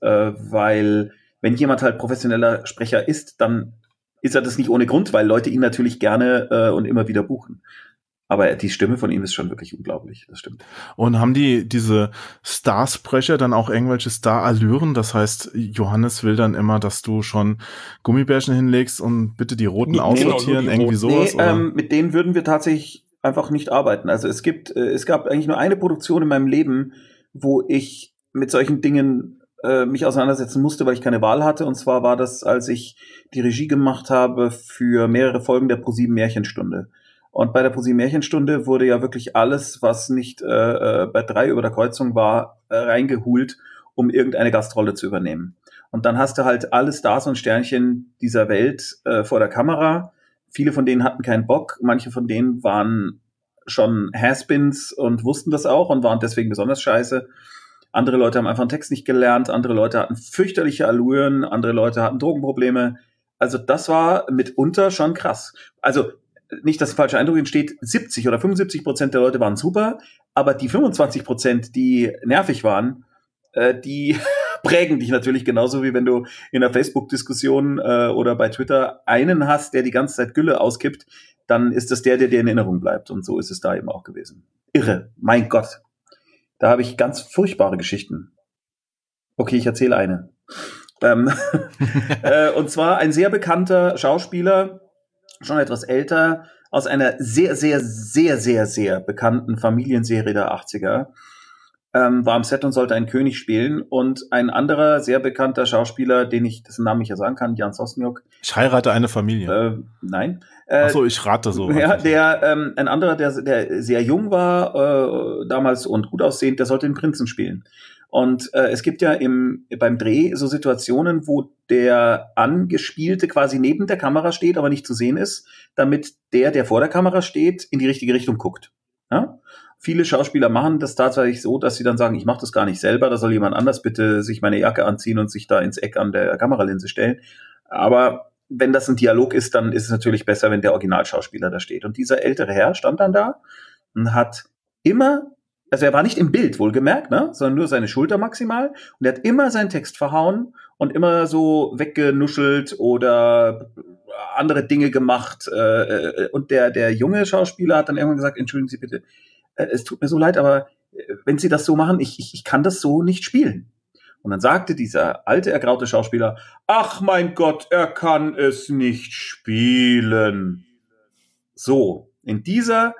weil wenn jemand halt professioneller Sprecher ist, dann ist er das nicht ohne Grund, weil Leute ihn natürlich gerne und immer wieder buchen. Aber die Stimme von ihm ist schon wirklich unglaublich, das stimmt. Und haben diese Starsprecher dann auch irgendwelche Star-Allüren? Das heißt, Johannes will dann immer, dass du schon Gummibärchen hinlegst und bitte die Roten aussortieren, irgendwie sowas? Mit denen würden wir tatsächlich einfach nicht arbeiten. Also es gab eigentlich nur eine Produktion in meinem Leben, wo ich mit solchen Dingen mich auseinandersetzen musste, weil ich keine Wahl hatte. Und zwar war das, als ich die Regie gemacht habe für mehrere Folgen der ProSieben Märchenstunde. Und bei der ProSieben Märchenstunde wurde ja wirklich alles, was nicht bei 3 über der Kreuzung war, reingehult, um irgendeine Gastrolle zu übernehmen. Und dann hast du halt alle Stars und Sternchen dieser Welt vor der Kamera. Viele von denen hatten keinen Bock. Manche von denen waren schon Has-Beens und wussten das auch und waren deswegen besonders scheiße. Andere Leute haben einfach einen Text nicht gelernt. Andere Leute hatten fürchterliche Allüren. Andere Leute hatten Drogenprobleme. Also das war mitunter schon krass. Also nicht, dass ein falscher Eindruck entsteht, 70 oder 75% der Leute waren super, aber die 25%, die nervig waren, die prägen dich natürlich genauso, wie wenn du in einer Facebook-Diskussion oder bei Twitter einen hast, der die ganze Zeit Gülle auskippt, dann ist das der dir in Erinnerung bleibt. Und so ist es da eben auch gewesen. Irre, mein Gott. Da habe ich ganz furchtbare Geschichten. Okay, ich erzähle eine. Und zwar ein sehr bekannter Schauspieler, schon etwas älter, aus einer sehr, sehr, sehr, sehr, sehr bekannten Familienserie der 80er. War am Set und sollte einen König spielen. Und ein anderer sehr bekannter Schauspieler, dessen Namen ich ja sagen kann, Jan Sosniok. Ich heirate eine Familie. Nein. Achso, ich rate so. Ja, ein anderer, der sehr jung war damals und gut aussehend, der sollte den Prinzen spielen. Und es gibt ja beim Dreh so Situationen, wo der Angespielte quasi neben der Kamera steht, aber nicht zu sehen ist, damit der vor der Kamera steht, in die richtige Richtung guckt. Ja? Viele Schauspieler machen das tatsächlich so, dass sie dann sagen, ich mache das gar nicht selber, da soll jemand anders bitte sich meine Jacke anziehen und sich da ins Eck an der Kameralinse stellen. Aber wenn das ein Dialog ist, dann ist es natürlich besser, wenn der Originalschauspieler da steht. Und dieser ältere Herr stand dann da und hat immer, also er war nicht im Bild, wohlgemerkt, ne, sondern nur seine Schulter maximal. Und er hat immer seinen Text verhauen und immer so weggenuschelt oder andere Dinge gemacht. Und der junge Schauspieler hat dann irgendwann gesagt, entschuldigen Sie bitte, es tut mir so leid, aber wenn Sie das so machen, ich kann das so nicht spielen. Und dann sagte dieser alte, ergraute Schauspieler, ach mein Gott, er kann es nicht spielen. So, in diesem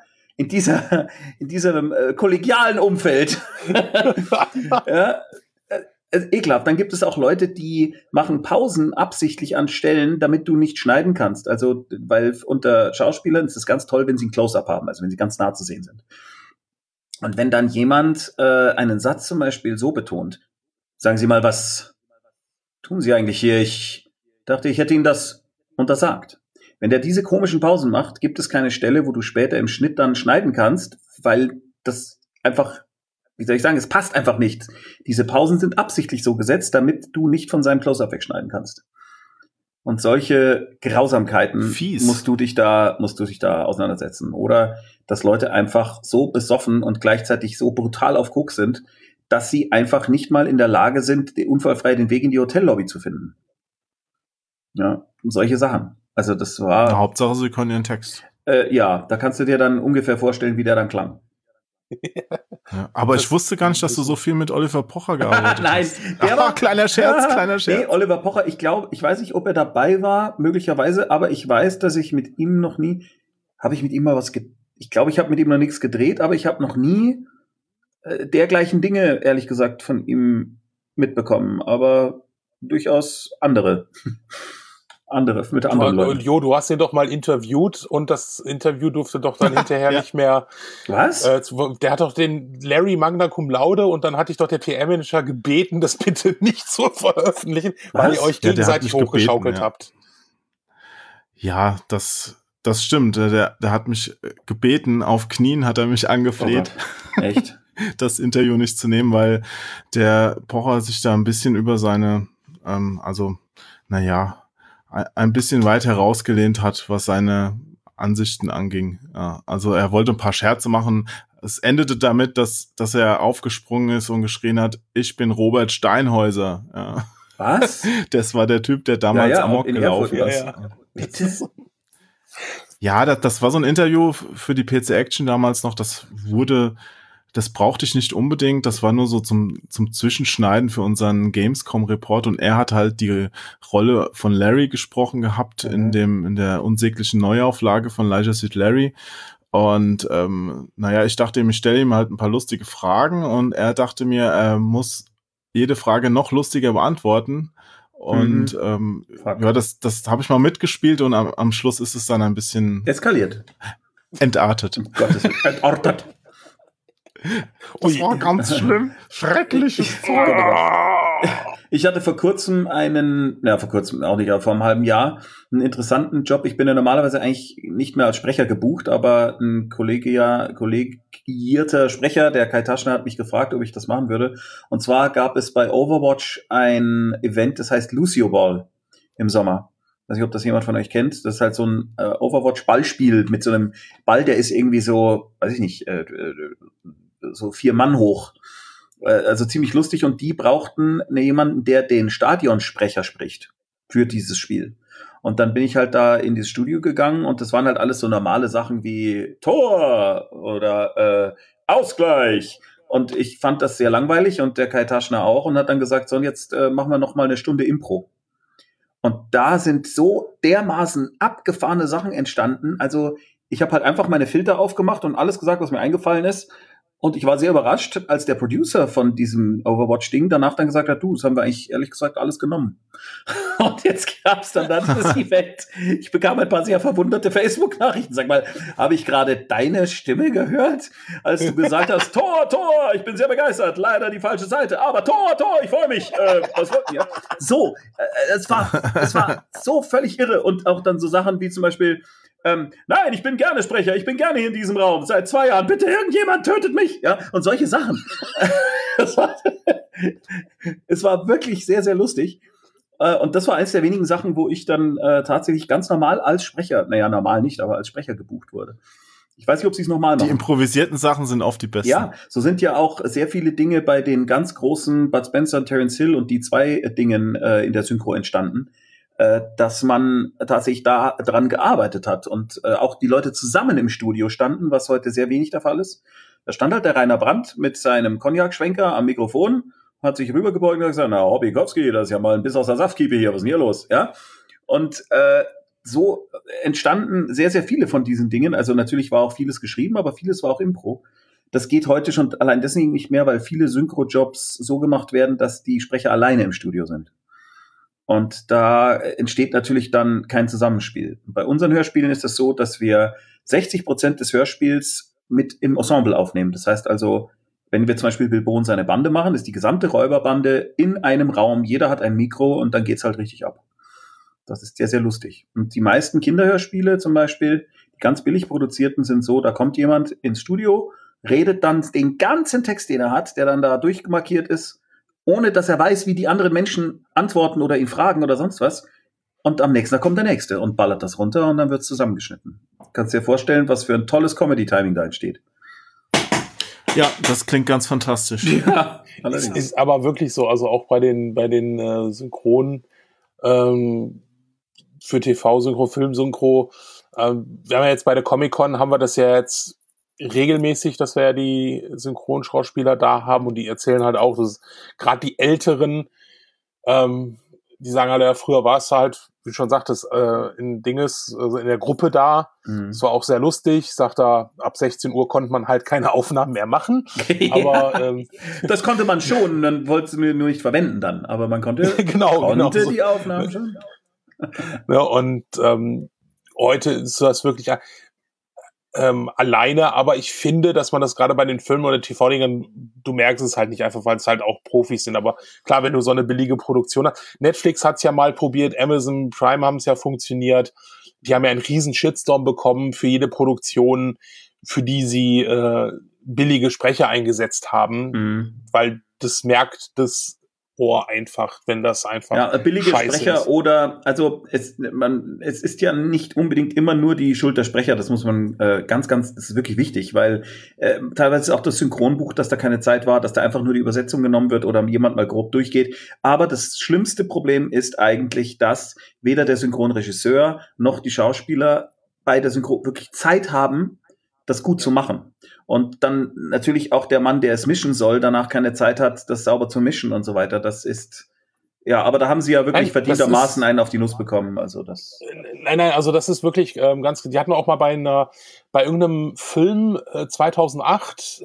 kollegialen Umfeld. Ja, ekelhaft. Dann gibt es auch Leute, die machen Pausen absichtlich an Stellen, damit du nicht schneiden kannst. Also, weil unter Schauspielern ist es ganz toll, wenn sie ein Close-Up haben, also wenn sie ganz nah zu sehen sind. Und wenn dann jemand einen Satz zum Beispiel so betont, sagen Sie mal, was tun Sie eigentlich hier? Ich dachte, ich hätte Ihnen das untersagt. Wenn der diese komischen Pausen macht, gibt es keine Stelle, wo du später im Schnitt dann schneiden kannst, weil das einfach, wie soll ich sagen, es passt einfach nicht. Diese Pausen sind absichtlich so gesetzt, damit du nicht von seinem Close-Up wegschneiden kannst. Und solche Grausamkeiten musst du dich da auseinandersetzen. Oder dass Leute einfach so besoffen und gleichzeitig so brutal auf Koks sind, dass sie einfach nicht mal in der Lage sind, unfallfrei den Weg in die Hotellobby zu finden. Ja, und solche Sachen. Also das war... Hauptsache, sie können ihren Text. Ja, da kannst du dir dann ungefähr vorstellen, wie der dann klang. Ja, aber ich wusste gar nicht, dass du so viel mit Oliver Pocher gearbeitet hast. Nein, der war... Kleiner Scherz. Nee, Oliver Pocher, ich weiß nicht, ob er dabei war, möglicherweise, aber ich weiß, dass ich mit ihm noch nie... Habe ich mit ihm mal was... Ich glaube, ich habe mit ihm noch nichts gedreht, aber ich habe noch nie dergleichen Dinge, ehrlich gesagt, von ihm mitbekommen. Aber durchaus andere mit anderen Leuten. Jo, du hast ihn doch mal interviewt und das Interview durfte doch dann hinterher nicht mehr. Was? Der hat doch den Larry Magna Cum Laude und dann hatte ich doch der PR-Manager gebeten, das bitte nicht zu veröffentlichen, weil ihr euch gegenseitig hochgeschaukelt habt. Ja, das stimmt. Der hat mich gebeten, auf Knien hat er mich angefleht. Oh, echt? Das Interview nicht zu nehmen, weil der Pocher sich da ein bisschen über seine, ein bisschen weit herausgelehnt hat, was seine Ansichten anging. Ja, also er wollte ein paar Scherze machen. Es endete damit, dass er aufgesprungen ist und geschrien hat, ich bin Robert Steinhäuser. Ja. Was? Das war der Typ, der damals Amok gelaufen ist. Ja. Bitte? Ja, das war so ein Interview für die PC Action damals noch. Das brauchte ich nicht unbedingt. Das war nur so zum Zwischenschneiden für unseren Gamescom-Report. Und er hat halt die Rolle von Larry gesprochen gehabt in der unsäglichen Neuauflage von Leisure Suit Larry. Und ich dachte ihm, ich stelle ihm halt ein paar lustige Fragen. Und er dachte mir, er muss jede Frage noch lustiger beantworten. Und das habe ich mal mitgespielt. Und am Schluss ist es dann ein bisschen... eskaliert. Entartet. Gottes Willen. Entartet. Das war ganz schlimm. Schreckliches Zeug. Ich hatte vor kurzem vor einem halben Jahr einen interessanten Job. Ich bin ja normalerweise eigentlich nicht mehr als Sprecher gebucht, aber ein kollegierter Sprecher, der Kai Taschner, hat mich gefragt, ob ich das machen würde. Und zwar gab es bei Overwatch ein Event, das heißt Lucio Ball im Sommer. Ich weiß nicht, ob das jemand von euch kennt. Das ist halt so ein Overwatch-Ballspiel mit so einem Ball, der ist irgendwie so, weiß ich nicht, so 4 Mann hoch. Also ziemlich lustig. Und die brauchten jemanden, der den Stadionsprecher spricht für dieses Spiel. Und dann bin ich halt da in dieses Studio gegangen und das waren halt alles so normale Sachen wie Tor oder Ausgleich. Und ich fand das sehr langweilig und der Kai Taschner auch und hat dann gesagt, so, und jetzt machen wir noch mal eine Stunde Impro. Und da sind so dermaßen abgefahrene Sachen entstanden. Also ich habe halt einfach meine Filter aufgemacht und alles gesagt, was mir eingefallen ist. Und ich war sehr überrascht, als der Producer von diesem Overwatch-Ding danach dann gesagt hat, das haben wir eigentlich ehrlich gesagt alles genommen. Und jetzt gab's dann das Event. Ich bekam ein paar sehr verwunderte Facebook-Nachrichten. Sag mal, habe ich gerade deine Stimme gehört, als du gesagt hast, Tor, ich bin sehr begeistert, leider die falsche Seite, aber Tor, ich freue mich. Was wollten wir? So, es war so völlig irre. Und auch dann so Sachen wie zum Beispiel, nein, ich bin gerne Sprecher, ich bin gerne hier in diesem Raum, seit 2 Jahren, bitte irgendjemand tötet mich, ja, und solche Sachen. Es war wirklich sehr, sehr lustig. Und das war eines der wenigen Sachen, wo ich dann tatsächlich ganz normal als Sprecher, normal nicht, aber als Sprecher gebucht wurde. Ich weiß nicht, ob sie es nochmal machen. Die improvisierten Sachen sind oft die besten. Ja, so sind ja auch sehr viele Dinge bei den ganz großen Bud Spencer und Terence Hill und die 2 Dingen in der Synchro entstanden, dass man tatsächlich da dran gearbeitet hat und auch die Leute zusammen im Studio standen, was heute sehr wenig der Fall ist. Da stand halt der Rainer Brandt mit seinem Cognac-Schwenker am Mikrofon, hat sich rübergebeugt und gesagt, na, Hobbykowski, das ist ja mal ein Biss aus der Saftkiepe hier, was ist denn hier los? Ja? Und so entstanden sehr, sehr viele von diesen Dingen. Also natürlich war auch vieles geschrieben, aber vieles war auch Impro. Das geht heute schon allein deswegen nicht mehr, weil viele Synchro-Jobs so gemacht werden, dass die Sprecher alleine im Studio sind. Und da entsteht natürlich dann kein Zusammenspiel. Bei unseren Hörspielen ist es so, dass wir 60% des Hörspiels mit im Ensemble aufnehmen. Das heißt also, wenn wir zum Beispiel Bilbo und seine Bande machen, ist die gesamte Räuberbande in einem Raum, jeder hat ein Mikro und dann geht's halt richtig ab. Das ist sehr, sehr lustig. Und die meisten Kinderhörspiele zum Beispiel, die ganz billig produzierten, sind so, da kommt jemand ins Studio, redet dann den ganzen Text, den er hat, der dann da durchmarkiert ist, ohne dass er weiß, wie die anderen Menschen antworten oder ihn fragen oder sonst was. Und am nächsten Tag kommt der Nächste und ballert das runter und dann wird's zusammengeschnitten. Kannst dir vorstellen, was für ein tolles Comedy-Timing da entsteht. Ja, das klingt ganz fantastisch. Ja, es ist aber wirklich so, also auch bei den Synchronen für TV-Synchro, Film-Synchro. Wir haben ja jetzt bei der Comic-Con, haben wir das ja jetzt regelmäßig, dass wir ja die Synchronschauspieler da haben und die erzählen halt auch, dass gerade die Älteren, die sagen halt, ja, früher war es halt, wie du schon sagtest, in Dinges, also in der Gruppe da. Das war auch sehr lustig. Sagt er, ab 16 Uhr konnte man halt keine Aufnahmen mehr machen. Ja, aber das konnte man schon, dann wolltest du mir nur nicht verwenden dann. Aber man konnte genau die Aufnahmen schon. Ja, und heute ist das wirklich alleine, aber ich finde, dass man das gerade bei den Filmen oder TV-Dingern, du merkst es halt nicht einfach, weil es halt auch Profis sind, aber klar, wenn du so eine billige Produktion hast. Netflix hat's ja mal probiert, Amazon Prime haben es ja funktioniert, die haben ja einen riesen Shitstorm bekommen für jede Produktion, für die sie billige Sprecher eingesetzt haben, weil das merkt das Ohr einfach, wenn das einfach billige Sprecher ist. Oder, also es ist ja nicht unbedingt immer nur die Schuld der Sprecher, das muss man das ist wirklich wichtig, weil teilweise ist auch das Synchronbuch, dass da keine Zeit war, dass da einfach nur die Übersetzung genommen wird oder jemand mal grob durchgeht. Aber das schlimmste Problem ist eigentlich, dass weder der Synchronregisseur noch die Schauspieler bei der Synchro wirklich Zeit haben, das gut zu machen. Und dann natürlich auch der Mann, der es mischen soll, danach keine Zeit hat, das sauber zu mischen und so weiter. Das ist, ja, aber da haben sie ja wirklich verdientermaßen einen auf die Nuss bekommen. Also das. Nein, also das ist wirklich ganz, die hatten auch mal bei irgendeinem Film 2008,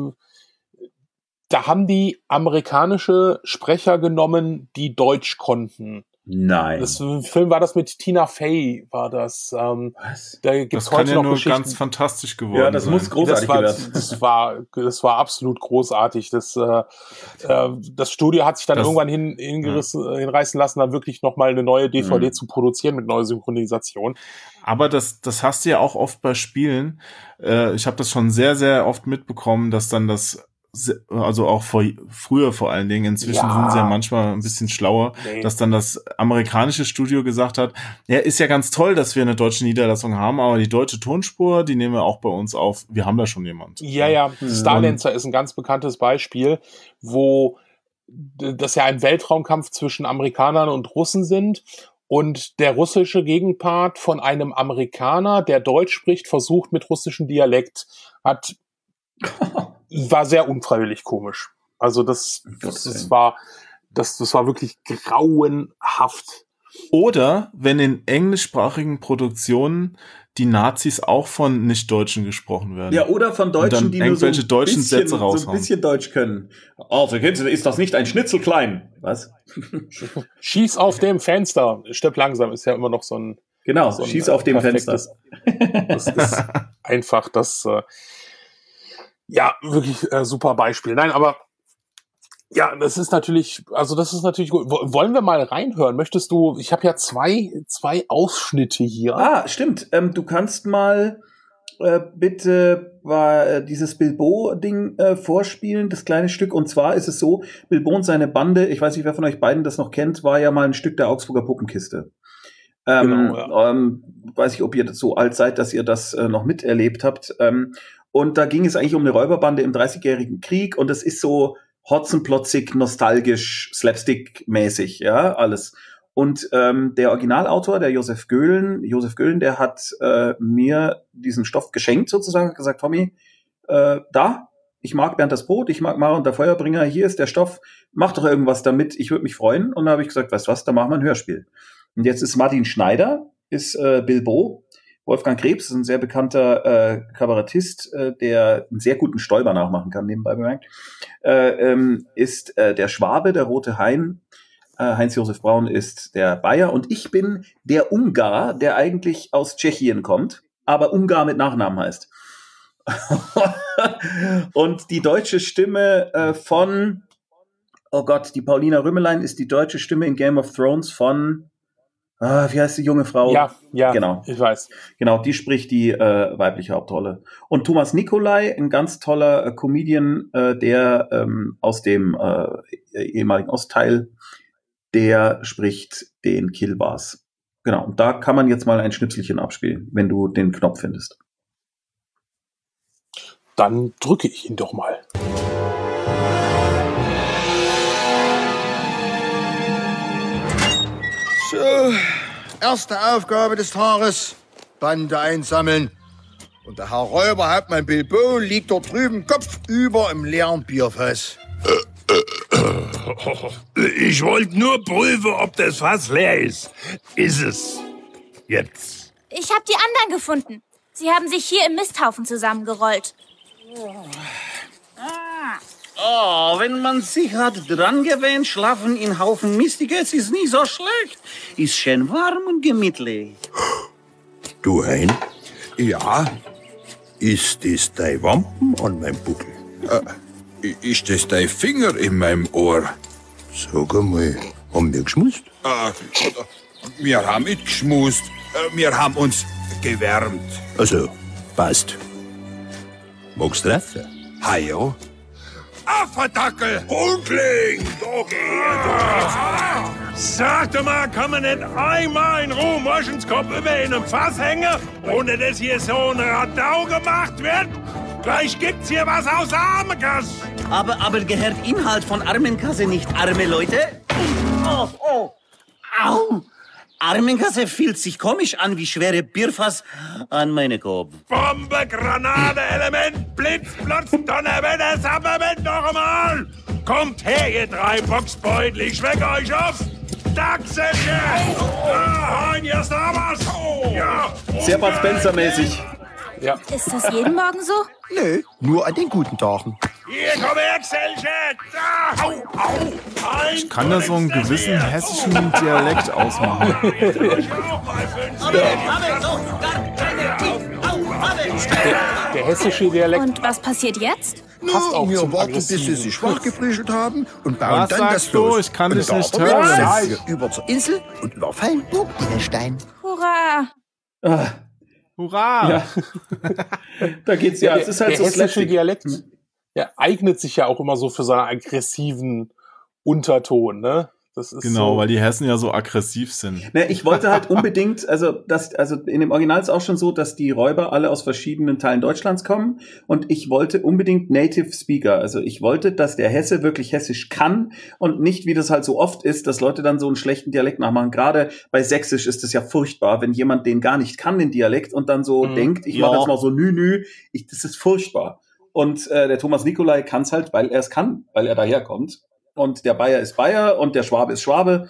da haben die amerikanische Sprecher genommen, die Deutsch konnten. Nein. Das Film war das mit Tina Fey, war das. Was? Da gibt's das heute kann ja noch nur Geschichten. Ganz fantastisch geworden sein. Ja, das muss großartig werden. Das war absolut großartig. Das Studio hat sich dann irgendwann hinreißen lassen, dann wirklich nochmal eine neue DVD zu produzieren mit neuer Synchronisation. Aber das hast du ja auch oft bei Spielen. Ich habe das schon sehr, sehr oft mitbekommen, dass dann also auch früher vor allen Dingen, inzwischen sind sie ja manchmal ein bisschen schlauer, dass dann das amerikanische Studio gesagt hat, ja, ist ja ganz toll, dass wir eine deutsche Niederlassung haben, aber die deutsche Tonspur, die nehmen wir auch bei uns auf. Wir haben da schon jemanden. Ja. Starlancer ist ein ganz bekanntes Beispiel, wo das ja ein Weltraumkampf zwischen Amerikanern und Russen sind und der russische Gegenpart von einem Amerikaner, der Deutsch spricht, versucht mit russischem Dialekt, war sehr unfreiwillig komisch. Also das war wirklich grauenhaft. Oder wenn in englischsprachigen Produktionen die Nazis auch von Nicht-Deutschen gesprochen werden. Ja, oder von Deutschen, die nur so ein bisschen Deutsch können. Also, ist das nicht ein Schnitzelklein? Was? Schieß auf dem Fenster. Stirb langsam ist ja immer noch so ein... Genau, so schieß auf dem Fenster. Das ist einfach das... ja, wirklich super Beispiel. Nein, aber ja, das ist natürlich gut. Wollen wir mal reinhören? Möchtest du, ich habe ja zwei Ausschnitte hier. Ah, stimmt. Du kannst mal bitte dieses Bilbo-Ding vorspielen, das kleine Stück. Und zwar ist es so, Bilbo und seine Bande, ich weiß nicht, wer von euch beiden das noch kennt, war ja mal ein Stück der Augsburger Puppenkiste. Genau, ja. Weiß ich, ob ihr so alt seid, dass ihr das noch miterlebt habt. Und da ging es eigentlich um eine Räuberbande im 30-jährigen Krieg. Und es ist so hotzenplotzig, nostalgisch, slapstick-mäßig, ja, alles. Und der Originalautor, der Josef Göhlen, der hat mir diesen Stoff geschenkt sozusagen, gesagt, Tommy, ich mag Bernd das Brot, ich mag Mara und der Feuerbringer, hier ist der Stoff, mach doch irgendwas damit, ich würde mich freuen. Und dann habe ich gesagt, weißt du was, da machen wir ein Hörspiel. Und jetzt ist Martin Schneider, ist Bilbo. Wolfgang Krebs ist ein sehr bekannter Kabarettist, der einen sehr guten Stoiber nachmachen kann, nebenbei bemerkt, ist der Schwabe, der Rote Hein. Heinz-Josef Braun ist der Bayer und ich bin der Ungar, der eigentlich aus Tschechien kommt, aber Ungar mit Nachnamen heißt. Und die deutsche Stimme von, oh Gott, die Paulina Rümmelein ist die deutsche Stimme in Game of Thrones von, wie heißt die junge Frau? Ja, genau. Ich weiß. Genau, die spricht die weibliche Hauptrolle. Und Thomas Nicolai, ein ganz toller Comedian, der aus dem ehemaligen Ostteil, der spricht den Killbars. Genau, und da kann man jetzt mal ein Schnipselchen abspielen, wenn du den Knopf findest. Dann drücke ich ihn doch mal. So, erste Aufgabe des Tages, Bande einsammeln. Und der Herr Räuberhauptmann Bilbo liegt dort drüben kopfüber im leeren Bierfass. Ich wollte nur prüfen, ob das Fass leer ist. Ist es. Jetzt. Ich habe die anderen gefunden. Sie haben sich hier im Misthaufen zusammengerollt. Wenn man sich hat dran gewöhnt, schlafen in Haufen Mistiges ist nicht so schlecht. Ist schön warm und gemütlich. Du Hein? Ja. Ist das dein Wampen an meinem Buckel? Ist das dein Finger in meinem Ohr? Sag einmal, haben wir geschmust? Wir haben nicht geschmust. Wir haben uns gewärmt. Also, passt. Magst du treffen? Hajo. Afferdackel! Hundling! Sagte mal, kann man nicht einmal in Ruhe Moschenskopf über einem Fass hängen, ohne dass hier so ein Radau gemacht wird? Gleich gibt's hier was aus Armenkasse. Aber gehört Inhalt von Armenkasse nicht arme Leute? Oh. Au! Armenkasse fühlt sich komisch an wie schwere Bierfass an meine Kopf. Bombe, Granate, Element, Blitz, Blotz, Donnerwetter, Sapperment noch einmal! Kommt her, ihr drei Boxbeutel, ich schwecke euch auf! Dachselsche! Hein, hier ist da was! Ja. Sehr Bud Spencer-mäßig. Ja. Ist das jeden Morgen so? Nö, nur an den guten Tagen. Hier, komm her, Xelche! Ich kann da so einen gewissen hessischen Dialekt ausmachen. Der hessische Dialekt. Und was passiert jetzt? Passt Wir warten, bis sie sich schwachgeprügelt haben und bauen Was dann sagst das du? los. Ich kann dich Und nicht da hören. sind wir über zur Insel und überfallen Burg Stein. Hurra! Hurra! Ja. Da geht's ja. Es ist halt der so hessische slapstick. Dialekt, der eignet sich ja auch immer so für seinen aggressiven Unterton, ne? Das ist Genau, so, weil die Hessen ja so aggressiv sind. Ne, ich wollte halt unbedingt, also in dem Original ist auch schon so, dass die Räuber alle aus verschiedenen Teilen Deutschlands kommen und ich wollte unbedingt Native Speaker, also ich wollte, dass der Hesse wirklich Hessisch kann und nicht, wie das halt so oft ist, dass Leute dann so einen schlechten Dialekt nachmachen. Gerade bei Sächsisch ist es ja furchtbar, wenn jemand den gar nicht kann, den Dialekt, und dann so denkt, ich mache jetzt mal so das ist furchtbar. Und der Thomas Nicolai kann es halt, weil er es kann, weil er daherkommt. Und der Bayer ist Bayer und der Schwabe ist Schwabe.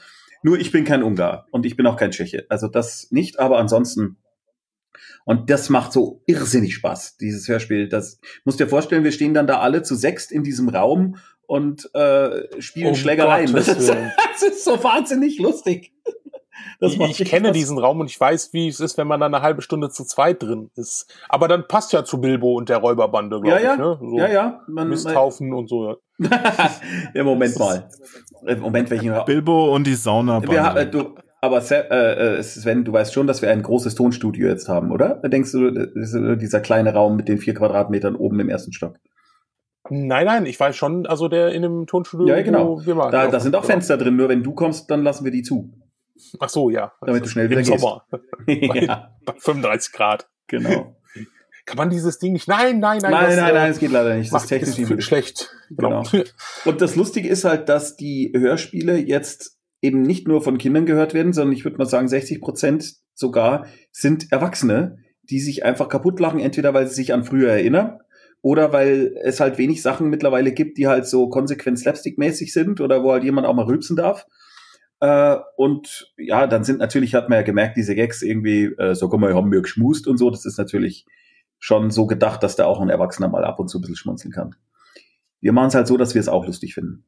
Nur ich bin kein Ungar und ich bin auch kein Tscheche. Also das nicht, aber ansonsten. Und das macht so irrsinnig Spaß, dieses Hörspiel. Das musst dir vorstellen, wir stehen dann da alle zu 6 in diesem Raum und spielen Schlägereien. Das ist so wahnsinnig lustig. Ich kenne diesen Raum und ich weiß, wie es ist, wenn man dann eine halbe Stunde zu zweit drin ist. Aber dann passt ja zu Bilbo und der Räuberbande, glaube ich. Ne? So ja. Misthaufen und so. Ja, Moment mal. Moment, welchen Raum? Bilbo und die Saunabande. Aber Sven, du weißt schon, dass wir ein großes Tonstudio jetzt haben, oder? Denkst du, dieser kleine Raum mit den 4 Quadratmetern oben im ersten Stock? Nein, ich weiß schon, also der in dem Tonstudio, ja, genau. wo wir waren. Da sind auch Fenster drin, nur wenn du kommst, dann lassen wir die zu. Ach so, ja. Damit du schnell wieder im gehst. Sommer. Ja. Bei 35 Grad. Genau. Kann man dieses Ding nicht? Nein, es geht leider nicht. Das ist technisch nicht schlecht. Genau. Und das Lustige ist halt, dass die Hörspiele jetzt eben nicht nur von Kindern gehört werden, sondern ich würde mal sagen, 60% sogar sind Erwachsene, die sich einfach kaputt lachen, entweder weil sie sich an früher erinnern oder weil es halt wenig Sachen mittlerweile gibt, die halt so konsequent slapstick-mäßig sind oder wo halt jemand auch mal rülpsen darf. Und ja, dann hat man ja gemerkt, diese Gags irgendwie, so guck mal, haben wir geschmust und so, das ist natürlich schon so gedacht, dass da auch ein Erwachsener mal ab und zu ein bisschen schmunzeln kann. Wir machen es halt so, dass wir es auch lustig finden.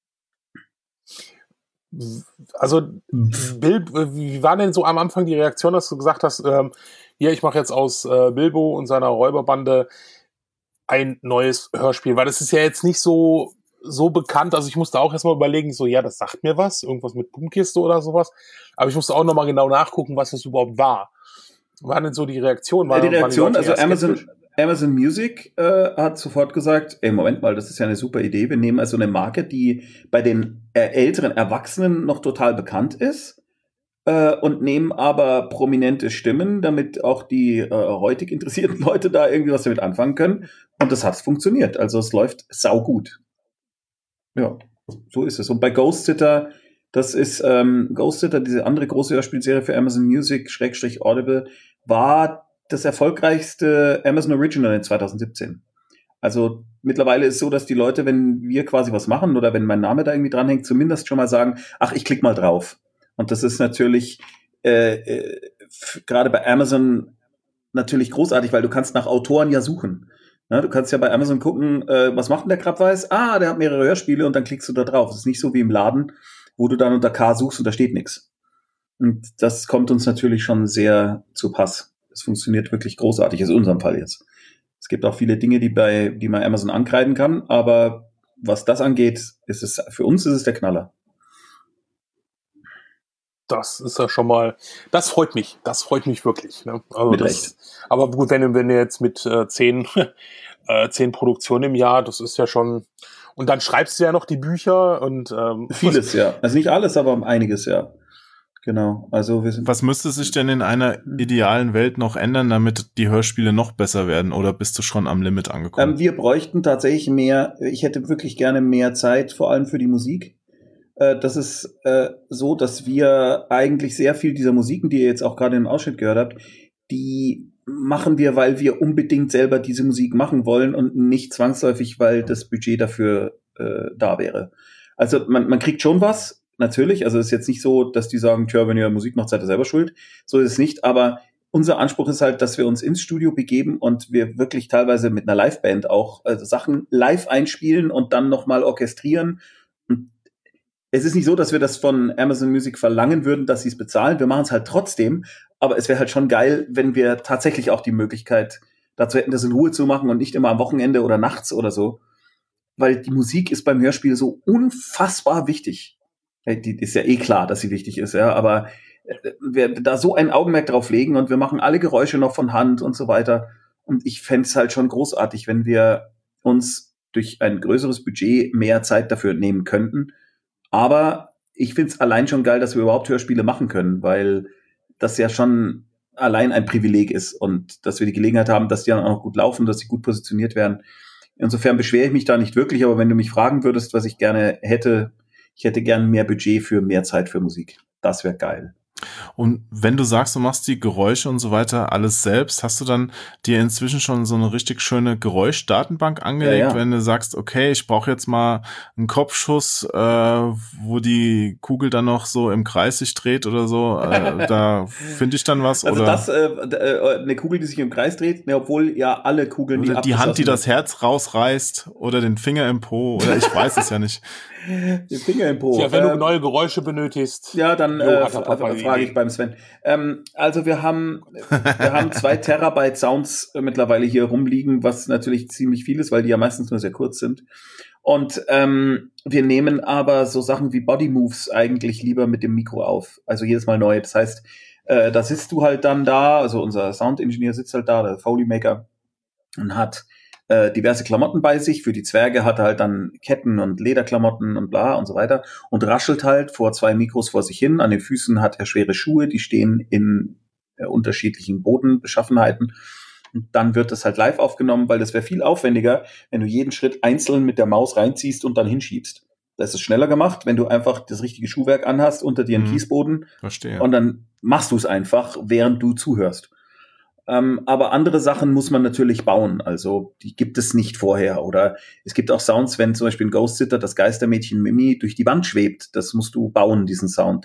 Also, Bill, wie war denn so am Anfang die Reaktion, dass du gesagt hast, ich mache jetzt aus Bilbo und seiner Räuberbande ein neues Hörspiel, weil das ist ja jetzt nicht so bekannt, also ich musste auch erstmal überlegen, das sagt mir was, irgendwas mit Pumpkiste oder sowas, aber ich musste auch nochmal genau nachgucken, was das überhaupt war. War denn so die Reaktion? Also Amazon Music hat sofort gesagt, Moment mal, das ist ja eine super Idee, wir nehmen also eine Marke, die bei den älteren Erwachsenen noch total bekannt ist und nehmen aber prominente Stimmen, damit auch die heutig interessierten Leute da irgendwie was damit anfangen können, und das hat funktioniert, also es läuft saugut. Ja, so ist es. Und bei Ghost Sitter, das ist Ghost Sitter, diese andere große Hörspielserie für Amazon Music / Audible, war das erfolgreichste Amazon Original in 2017. Also mittlerweile ist es so, dass die Leute, wenn wir quasi was machen oder wenn mein Name da irgendwie dranhängt, zumindest schon mal sagen, ach, ich klicke mal drauf. Und das ist natürlich gerade bei Amazon natürlich großartig, weil du kannst nach Autoren ja suchen. Ja, du kannst ja bei Amazon gucken, was macht denn der Krabbeis? Der hat mehrere Hörspiele, und dann klickst du da drauf. Das ist nicht so wie im Laden, wo du dann unter K suchst und da steht nichts. Und das kommt uns natürlich schon sehr zu Pass. Das funktioniert wirklich großartig, ist in unserem Fall jetzt. Es gibt auch viele Dinge, die man Amazon ankreiden kann, aber was das angeht, für uns ist es der Knaller. Das ist ja schon mal, das freut mich wirklich. Ne? Also mit Recht. Aber gut, wenn du jetzt mit 10 Produktionen im Jahr, das ist ja schon, und dann schreibst du ja noch die Bücher und vieles, ja. Also nicht alles, aber einiges, ja. Genau. Also was müsste sich denn in einer idealen Welt noch ändern, damit die Hörspiele noch besser werden, oder bist du schon am Limit angekommen? Wir bräuchten tatsächlich mehr, ich hätte wirklich gerne mehr Zeit, vor allem für die Musik. Das ist so, dass wir eigentlich sehr viel dieser Musiken, die ihr jetzt auch gerade im Ausschnitt gehört habt, die machen wir, weil wir unbedingt selber diese Musik machen wollen und nicht zwangsläufig, weil das Budget dafür da wäre. Also man kriegt schon was, natürlich. Also es ist jetzt nicht so, dass die sagen, tja, wenn ihr Musik macht, seid ihr selber schuld. So ist es nicht. Aber unser Anspruch ist halt, dass wir uns ins Studio begeben und wir wirklich teilweise mit einer Liveband auch Sachen live einspielen und dann nochmal orchestrieren. Und es ist nicht so, dass wir das von Amazon Music verlangen würden, dass sie es bezahlen. Wir machen es halt trotzdem. Aber es wäre halt schon geil, wenn wir tatsächlich auch die Möglichkeit dazu hätten, das in Ruhe zu machen und nicht immer am Wochenende oder nachts oder so. Weil die Musik ist beim Hörspiel so unfassbar wichtig. Die ist ja klar, dass sie wichtig ist, ja, aber wir da so ein Augenmerk drauf legen und wir machen alle Geräusche noch von Hand und so weiter. Und ich fände es halt schon großartig, wenn wir uns durch ein größeres Budget mehr Zeit dafür nehmen könnten. Aber ich finde es allein schon geil, dass wir überhaupt Hörspiele machen können, weil das ja schon allein ein Privileg ist und dass wir die Gelegenheit haben, dass die dann auch noch gut laufen, dass sie gut positioniert werden. Insofern beschwere ich mich da nicht wirklich, aber wenn du mich fragen würdest, was ich gerne hätte, ich hätte gerne mehr Budget für mehr Zeit für Musik. Das wäre geil. Und wenn du sagst, du machst die Geräusche und so weiter alles selbst, hast du dann dir inzwischen schon so eine richtig schöne Geräuschdatenbank angelegt, wenn du sagst, okay, ich brauche jetzt mal einen Kopfschuss, wo die Kugel dann noch so im Kreis sich dreht oder so, da finde ich dann was? Also oder eine Kugel, die sich im Kreis dreht, obwohl ja alle Kugeln, die Hand, die das Herz rausreißt oder den Finger im Po oder ich weiß es ja nicht. Den Finger im Po. Ja, wenn du neue Geräusche benötigst. Ja, dann frage ich beim Sven. Also wir haben 2 Terabyte Sounds mittlerweile hier rumliegen, was natürlich ziemlich viel ist, weil die ja meistens nur sehr kurz sind. Und wir nehmen aber so Sachen wie Body Moves eigentlich lieber mit dem Mikro auf. Also jedes Mal neu. Das heißt, da sitzt du halt dann da, also unser Soundingenieur sitzt halt da, der Foley Maker, und hat diverse Klamotten bei sich. Für die Zwerge hat er halt dann Ketten und Lederklamotten und bla und so weiter und raschelt halt vor 2 Mikros vor sich hin. An den Füßen hat er schwere Schuhe, die stehen in unterschiedlichen Bodenbeschaffenheiten. Und dann wird das halt live aufgenommen, weil das wäre viel aufwendiger, wenn du jeden Schritt einzeln mit der Maus reinziehst und dann hinschiebst. Das ist schneller gemacht, wenn du einfach das richtige Schuhwerk anhast, unter dir einen Kiesboden. Verstehe. Und dann machst du es einfach, während du zuhörst. Aber andere Sachen muss man natürlich bauen, also die gibt es nicht vorher. Oder es gibt auch Sounds, wenn zum Beispiel in Ghost Sitter das Geistermädchen Mimi durch die Wand schwebt. Das musst du bauen, diesen Sound.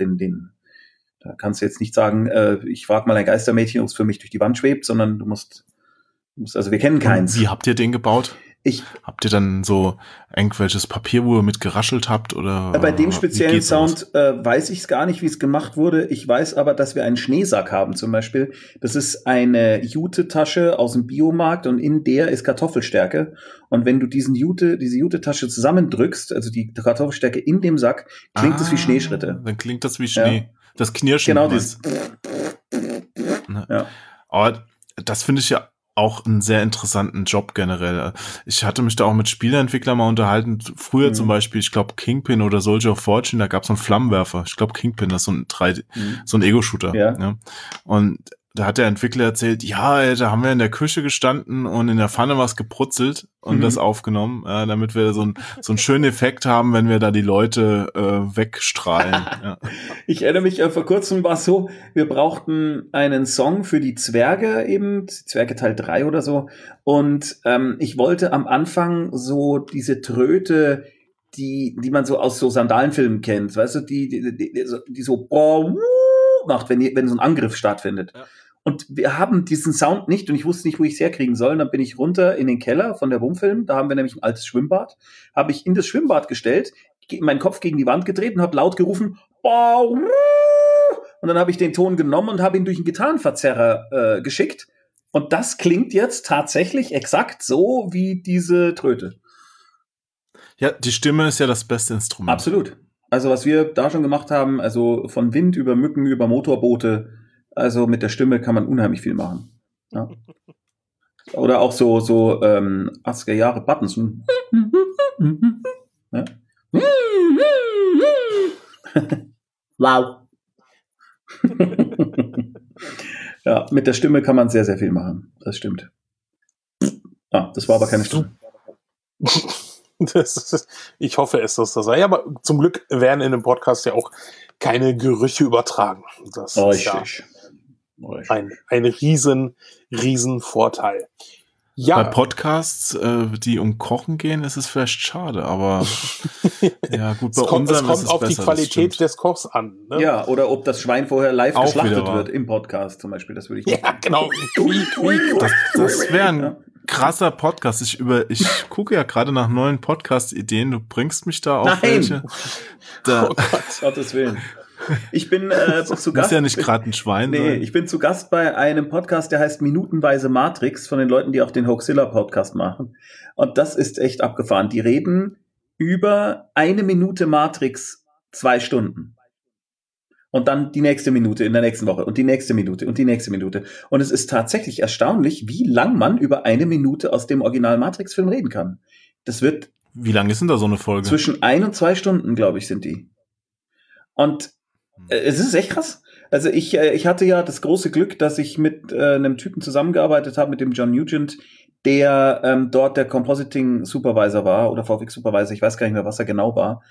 Da kannst du jetzt nicht sagen, ich frage mal ein Geistermädchen, ob es für mich durch die Wand schwebt, sondern du musst also wir kennen keins. Und wie habt ihr den gebaut? Habt ihr dann so irgendwelches Papier, wo ihr mit geraschelt habt? Oder bei dem speziellen Sound weiß ich es gar nicht, wie es gemacht wurde. Ich weiß aber, dass wir einen Schneesack haben zum Beispiel. Das ist eine Jute-Tasche aus dem Biomarkt und in der ist Kartoffelstärke. Und wenn du diese Jute-Tasche zusammendrückst, also die Kartoffelstärke in dem Sack, klingt es wie Schneeschritte. Dann klingt das wie Schnee. Ja. Das Knirschen. Genau, dieses. Ja. Aber das finde ich ja auch einen sehr interessanten Job generell. Ich hatte mich da auch mit Spieleentwicklern mal unterhalten. Früher zum Beispiel, ich glaube Kingpin oder Soldier of Fortune, da gab es so einen Flammenwerfer. Ich glaube Kingpin, das ist so ein Ego-Shooter. Ja. Und da hat der Entwickler erzählt, ja, da haben wir in der Küche gestanden und in der Pfanne was gebrutzelt und das aufgenommen, damit wir so einen schönen Effekt haben, wenn wir da die Leute wegstrahlen. Ja. Ich erinnere mich, vor kurzem war es so, wir brauchten einen Song für die Zwerge eben, Zwerge Teil 3 oder so, und ich wollte am Anfang so diese Tröte, die man so aus so Sandalenfilmen kennt, weißt du, die so macht, wenn so ein Angriff stattfindet. Ja. Und wir haben diesen Sound nicht und ich wusste nicht, wo ich es herkriegen soll. Und dann bin ich runter in den Keller von der Wumfilm. Da haben wir nämlich ein altes Schwimmbad. Habe ich in das Schwimmbad gestellt, meinen Kopf gegen die Wand gedreht und habe laut gerufen. Und dann habe ich den Ton genommen und habe ihn durch einen Gitarrenverzerrer geschickt. Und das klingt jetzt tatsächlich exakt so wie diese Tröte. Ja, die Stimme ist ja das beste Instrument. Absolut. Also was wir da schon gemacht haben, also von Wind über Mücken über Motorboote, also mit der Stimme kann man unheimlich viel machen. Ja. Oder auch so 80er Jahre Buttons. Ja. Wow. Ja, mit der Stimme kann man sehr, sehr viel machen. Das stimmt. Das war aber keine Stimme. Ich hoffe, es ist das. Ja, aber zum Glück werden in dem Podcast ja auch keine Gerüche übertragen. Das ist ja ein riesen Vorteil. Ja. Bei Podcasts, die um Kochen gehen, ist es vielleicht schade, aber ja gut, bei uns es kommt auf die Qualität des Kochs an. Ne? Ja, oder ob das Schwein vorher live auch geschlachtet wird im Podcast zum Beispiel. Das würde ich ja, genau. Das wäre ein krasser Podcast. Ich gucke ja gerade nach neuen Podcast-Ideen. Du bringst mich da auf welche. Oh Gott, Gottes Willen. Ich bin zu Gast. Ist ja nicht gerade ein Schwein. Nee, ich bin zu Gast bei einem Podcast, der heißt Minutenweise Matrix, von den Leuten, die auch den Hoaxilla-Podcast machen. Und das ist echt abgefahren. Die reden über 1 Minute Matrix 2 Stunden. Und dann die nächste Minute in der nächsten Woche und die nächste Minute und die nächste Minute. Und es ist tatsächlich erstaunlich, wie lang man über 1 Minute aus dem Original-Matrix-Film reden kann. Das wird... Wie lang ist denn da so eine Folge? Zwischen 1 und 2 Stunden, glaube ich, sind die. Und es ist echt krass. Also ich hatte ja das große Glück, dass ich mit einem Typen zusammengearbeitet habe, mit dem John Nugent, der dort der Compositing Supervisor war oder VFX Supervisor, ich weiß gar nicht mehr, was er genau war.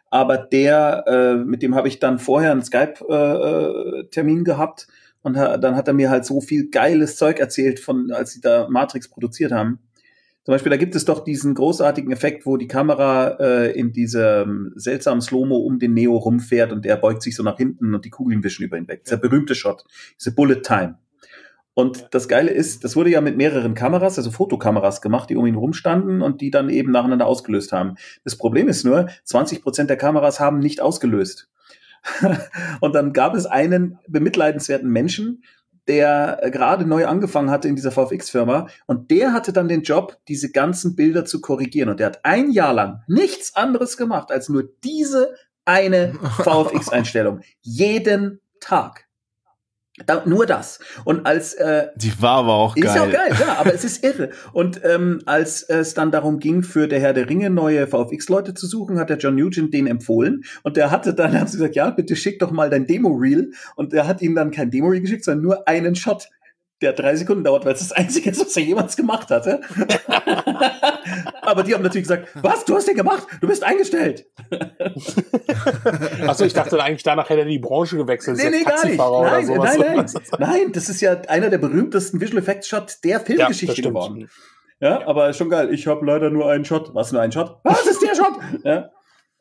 aber der, mit dem habe ich dann vorher einen Skype-Termin gehabt und dann hat er mir halt so viel geiles Zeug erzählt, als sie da Matrix produziert haben. Zum Beispiel, da gibt es doch diesen großartigen Effekt, wo die Kamera in diesem seltsamen Slow-Mo um den Neo rumfährt und der beugt sich so nach hinten und die Kugeln wischen über ihn weg. Dieser berühmte Shot, diese Bullet Time. Und das Geile ist, das wurde ja mit mehreren Kameras, also Fotokameras gemacht, die um ihn rumstanden und die dann eben nacheinander ausgelöst haben. Das Problem ist nur, 20% der Kameras haben nicht ausgelöst. Und dann gab es einen bemitleidenswerten Menschen, der gerade neu angefangen hatte in dieser VFX-Firma und der hatte dann den Job, diese ganzen Bilder zu korrigieren. Und der hat 1 Jahr lang nichts anderes gemacht, als nur diese eine VFX-Einstellung. Jeden Tag. Nur das. Und als die war aber auch geil. Ist ja auch geil, ja, aber es ist irre. Und als es dann darum ging, für der Herr der Ringe neue VFX-Leute zu suchen, hat der John Nugent den empfohlen. Und der haben sie gesagt, ja, bitte schick doch mal dein Demo-Reel. Und der hat ihnen dann kein Demo-Reel geschickt, sondern nur einen Shot, der 3 Sekunden dauert, weil es das Einzige ist, was er jemals gemacht hatte. Aber die haben natürlich gesagt, was, du hast den gemacht? Du bist eingestellt. Achso, ich dachte eigentlich, danach hätte er die Branche gewechselt. Nee, gar nicht. Nein, das ist ja einer der berühmtesten Visual Effects Shots der Filmgeschichte geworden. Ja, aber schon geil. Ich habe leider nur einen Shot. Was, nur einen Shot? Was ist der Shot? Ja.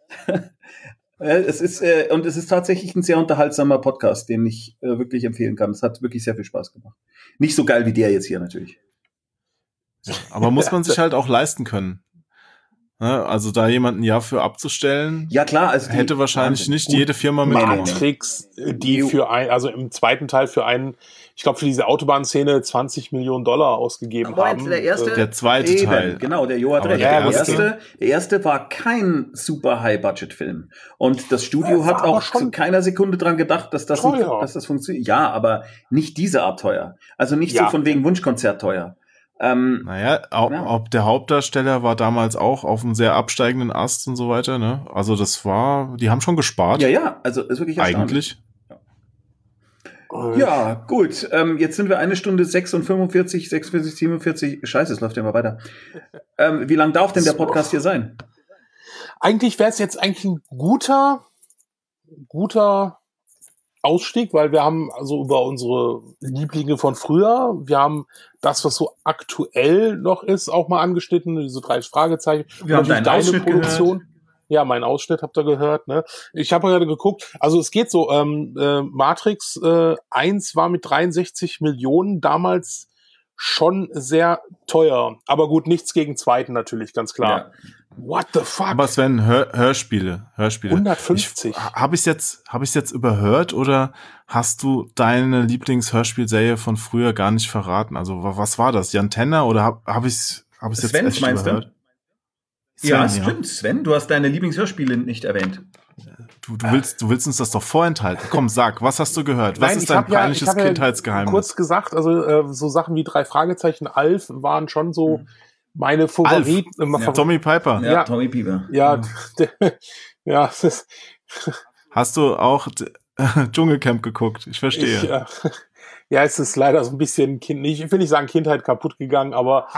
Es ist tatsächlich ein sehr unterhaltsamer Podcast, den ich wirklich empfehlen kann. Es hat wirklich sehr viel Spaß gemacht. Nicht so geil wie der jetzt hier natürlich. Ja, aber muss man sich halt auch leisten können. Also da jemanden für abzustellen, ja klar, also hätte wahrscheinlich nicht jede Firma mitgemacht. Matrix, die also im zweiten Teil ich glaube für diese Autobahnszene $20 Millionen ausgegeben haben. Der zweite Teil. Genau, der Jo hat recht. Der erste war kein super High-Budget-Film. Und das Studio hat auch zu keiner Sekunde dran gedacht, dass das funktioniert. Ja, aber nicht diese Art teuer. Also nicht so von wegen Wunschkonzert teuer. Ob der Hauptdarsteller war damals auch auf einem sehr absteigenden Ast und so weiter, ne? Also die haben schon gespart. Ja, also ist wirklich eigentlich. Ja, gut. Jetzt sind wir 1 Stunde 46, 47. Scheiße, es läuft ja immer weiter. Wie lang darf denn der Podcast hier sein? Eigentlich wäre es jetzt eigentlich ein guter Ausstieg, weil wir haben also über unsere Lieblinge von früher, wir haben das, was so aktuell noch ist, auch mal angeschnitten, diese 3 Fragezeichen. Wir haben deine Produktion. Gehört. Ja, meinen Ausschnitt habt ihr gehört, ne? Ich habe gerade geguckt, also es geht so, Matrix 1 war mit 63 Millionen damals schon sehr teuer. Aber gut, nichts gegen zweiten natürlich, ganz klar. Ja. What the fuck? Aber Sven, Hörspiele. 150. Habe ich's jetzt überhört oder hast du deine Lieblingshörspielserie von früher gar nicht verraten? Also was war das? Jan Tenner oder hab ich's jetzt echt überhört? Sven, ja, stimmt. Sven, du hast deine Lieblingshörspiele nicht erwähnt. Du willst uns das doch vorenthalten. Komm, sag, was hast du gehört? Was ist dein peinliches Kindheitsgeheimnis? Kurz gesagt, also so Sachen wie 3 Fragezeichen, Alf waren schon so meine Favoriten. Ja, Tommy Piper. Ja, Tommy Piper. Ja, ja. Hast du auch Dschungelcamp geguckt? Ich verstehe. Ja, es ist leider so ein bisschen ich will nicht sagen Kindheit kaputt gegangen, aber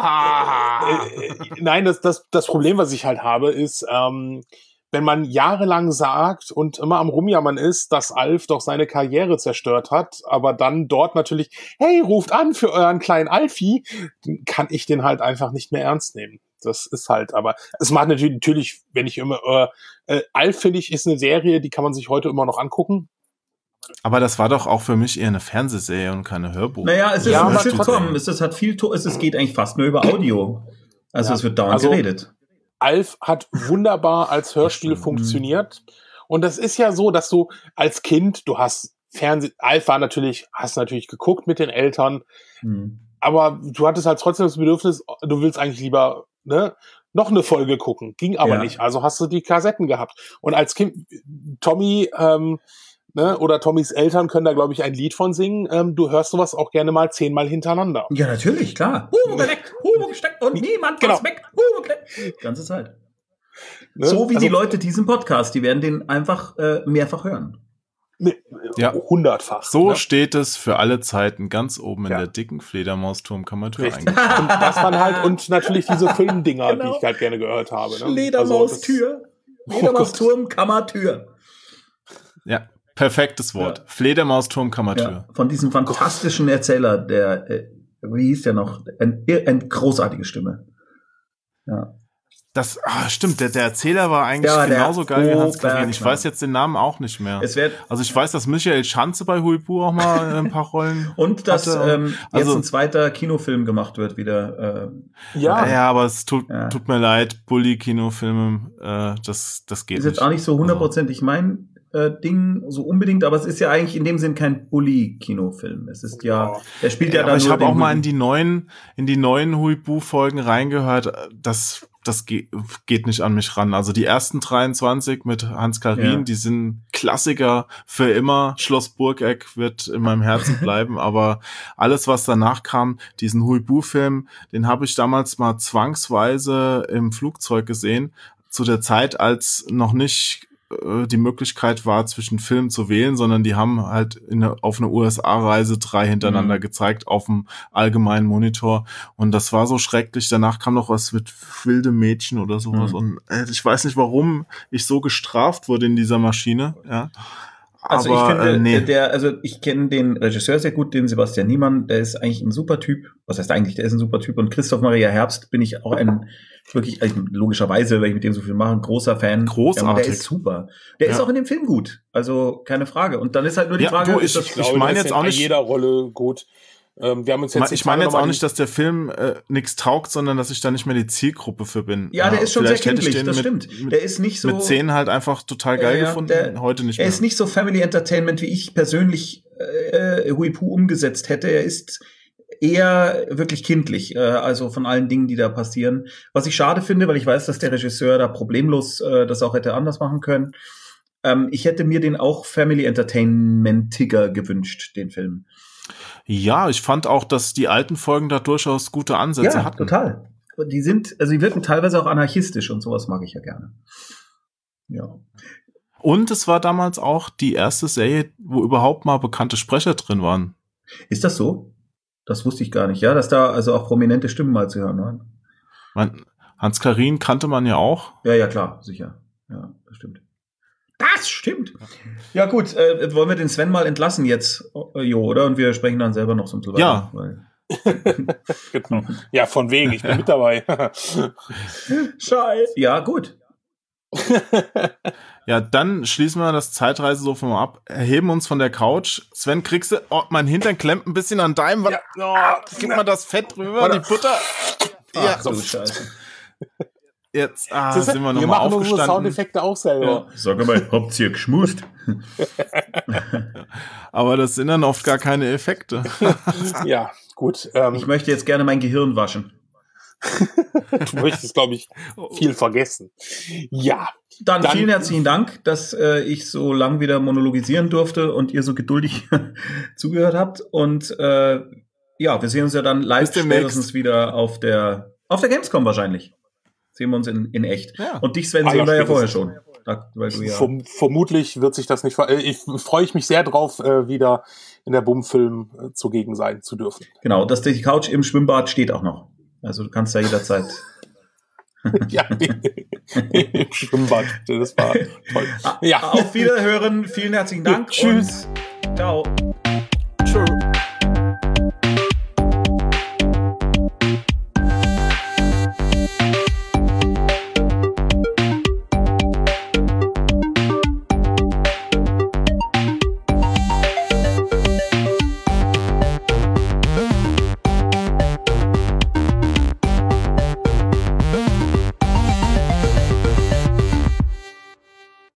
nein, das Problem, was ich halt habe, ist, wenn man jahrelang sagt und immer am Rumjammern ist, dass Alf doch seine Karriere zerstört hat, aber dann dort natürlich, hey, ruft an für euren kleinen Alfie, kann ich den halt einfach nicht mehr ernst nehmen. Das ist halt, aber es macht natürlich, wenn ich immer, Alf, finde ich, ist eine Serie, die kann man sich heute immer noch angucken. Aber das war doch auch für mich eher eine Fernsehserie und keine Hörbuch. Naja, es geht eigentlich fast nur über Audio. Also es wird dauernd geredet. Alf hat wunderbar als Hörspiel funktioniert. Und das ist ja so, dass du als Kind, Alf hast natürlich geguckt mit den Eltern, aber du hattest halt trotzdem das Bedürfnis, du willst eigentlich lieber, noch eine Folge gucken. Ging aber nicht. Also hast du die Kassetten gehabt. Und als Kind, Tommy, oder Tommys Eltern können da, glaube ich, ein Lied von singen. Du hörst sowas auch gerne mal 10-mal hintereinander. Ja, natürlich, klar. Hugo geweckt, Hugo gesteckt und niemand was weg. Hugo geweckt. Ganze Zeit. So wie die Leute diesen Podcast, die werden den einfach mehrfach hören. Ja, 100-fach. So steht es für alle Zeiten ganz oben in der dicken Fledermausturmkammertür eingeschrieben. Und das waren halt, und natürlich diese Filmdinger, die ich halt gerne gehört habe. Fledermaustür. Fledermausturm, Kammertür. Ja, perfektes Wort. Ja. Fledermausturm, Kammertür. Ja, von diesem fantastischen Erzähler, der, wie hieß der noch? Eine großartige Stimme. Ja. Das, stimmt, der Erzähler war eigentlich genauso geil wie Hans Karin. Ich weiß jetzt den Namen auch nicht mehr. Also ich weiß, dass Michael Schanze bei Huibu auch mal ein paar Rollen und dass jetzt ein zweiter Kinofilm gemacht wird wieder. Ja, aber es tut mir leid, Bully-Kinofilme, das geht nicht. Ist jetzt auch nicht so 100%ig mein Ding so unbedingt, aber es ist ja eigentlich in dem Sinn kein Bully-Kinofilm. Es ist er spielt ja dann ich habe auch mal in die neuen Huibu-Folgen reingehört, das geht nicht an mich ran. Also die ersten 23 mit Hans Karin, die sind Klassiker für immer. Schloss Burgeck wird in meinem Herzen bleiben, aber alles, was danach kam, diesen Huibu-Film, den habe ich damals mal zwangsweise im Flugzeug gesehen, zu der Zeit, als noch nicht die Möglichkeit war, zwischen Filmen zu wählen, sondern die haben halt auf einer USA-Reise 3 hintereinander gezeigt auf dem allgemeinen Monitor und das war so schrecklich. Danach kam noch was mit wilde Mädchen oder sowas und ich weiß nicht, warum ich so gestraft wurde in dieser Maschine. Ja. Also aber, ich finde, ich kenne den Regisseur sehr gut, den Sebastian Niemann, der ist eigentlich ein super Typ. Was heißt eigentlich, der ist ein super Typ. Und Christoph Maria Herbst bin ich auch logischerweise, weil ich mit dem so viel mache, ein großer Fan. Großartig. Ja, der ist super. Der ist auch in dem Film gut. Also, keine Frage. Und dann ist halt nur die Frage, ich meine jetzt auch nicht jeder Rolle gut. Wir haben uns jetzt ich meine jetzt auch nicht, dass der Film nichts taugt, sondern dass ich da nicht mehr die Zielgruppe für bin. Ja, der ist schon sehr kindlich, das stimmt. Der ist nicht so mit 10 halt einfach total geil gefunden, heute nicht mehr. Er ist nicht so Family Entertainment, wie ich persönlich Huipu umgesetzt hätte. Er ist eher wirklich kindlich, also von allen Dingen, die da passieren. Was ich schade finde, weil ich weiß, dass der Regisseur da problemlos das auch hätte anders machen können. Ich hätte mir den auch Family Entertainmentiger gewünscht, den Film. Ja, ich fand auch, dass die alten Folgen da durchaus gute Ansätze hatten. Ja, total. Die wirken teilweise auch anarchistisch und sowas mag ich ja gerne. Ja. Und es war damals auch die erste Serie, wo überhaupt mal bekannte Sprecher drin waren. Ist das so? Das wusste ich gar nicht, ja, dass da also auch prominente Stimmen mal zu hören waren. Hans Karin kannte man ja auch. Ja, klar, sicher. Ja, das stimmt. Das stimmt. Ja gut, wollen wir den Sven mal entlassen jetzt, Jo, oder? Und wir sprechen dann selber noch so ein bisschen weiter. Genau. Ja, von wegen, ich bin mit dabei. Scheiße. Ja, gut. Ja, dann schließen wir das Zeitreisesofa mal ab, erheben uns von der Couch. Sven, kriegst du, mein Hintern klemmt ein bisschen an deinem, gib mal das Fett rüber, die Butter. Ja, so Scheiße. Jetzt sind wir nochmal aufgestanden. Wir machen unsere Soundeffekte auch selber. Ja. Sag mal, habt ihr geschmust? Aber das sind dann oft gar keine Effekte. Ja, gut. Ich möchte jetzt gerne mein Gehirn waschen. Du möchtest, glaube ich, viel vergessen. Ja. Dann vielen herzlichen Dank, dass ich so lang wieder monologisieren durfte und ihr so geduldig zugehört habt. Und wir sehen uns ja dann live spätestens wieder auf der Gamescom wahrscheinlich. Sehen wir uns in echt. Ja. Und dich, Sven, sehen wir ja vorher schon. Weil du Vermutlich wird sich das nicht freue ich mich sehr drauf, wieder in der Bum-Film zugegen sein zu dürfen. Genau, dass die Couch im Schwimmbad steht auch noch. Also du kannst da jederzeit. Ja, im Schwimmbad. Das war toll. Ja. Auf Wiederhören. Vielen herzlichen Dank. Tschüss. Und ciao.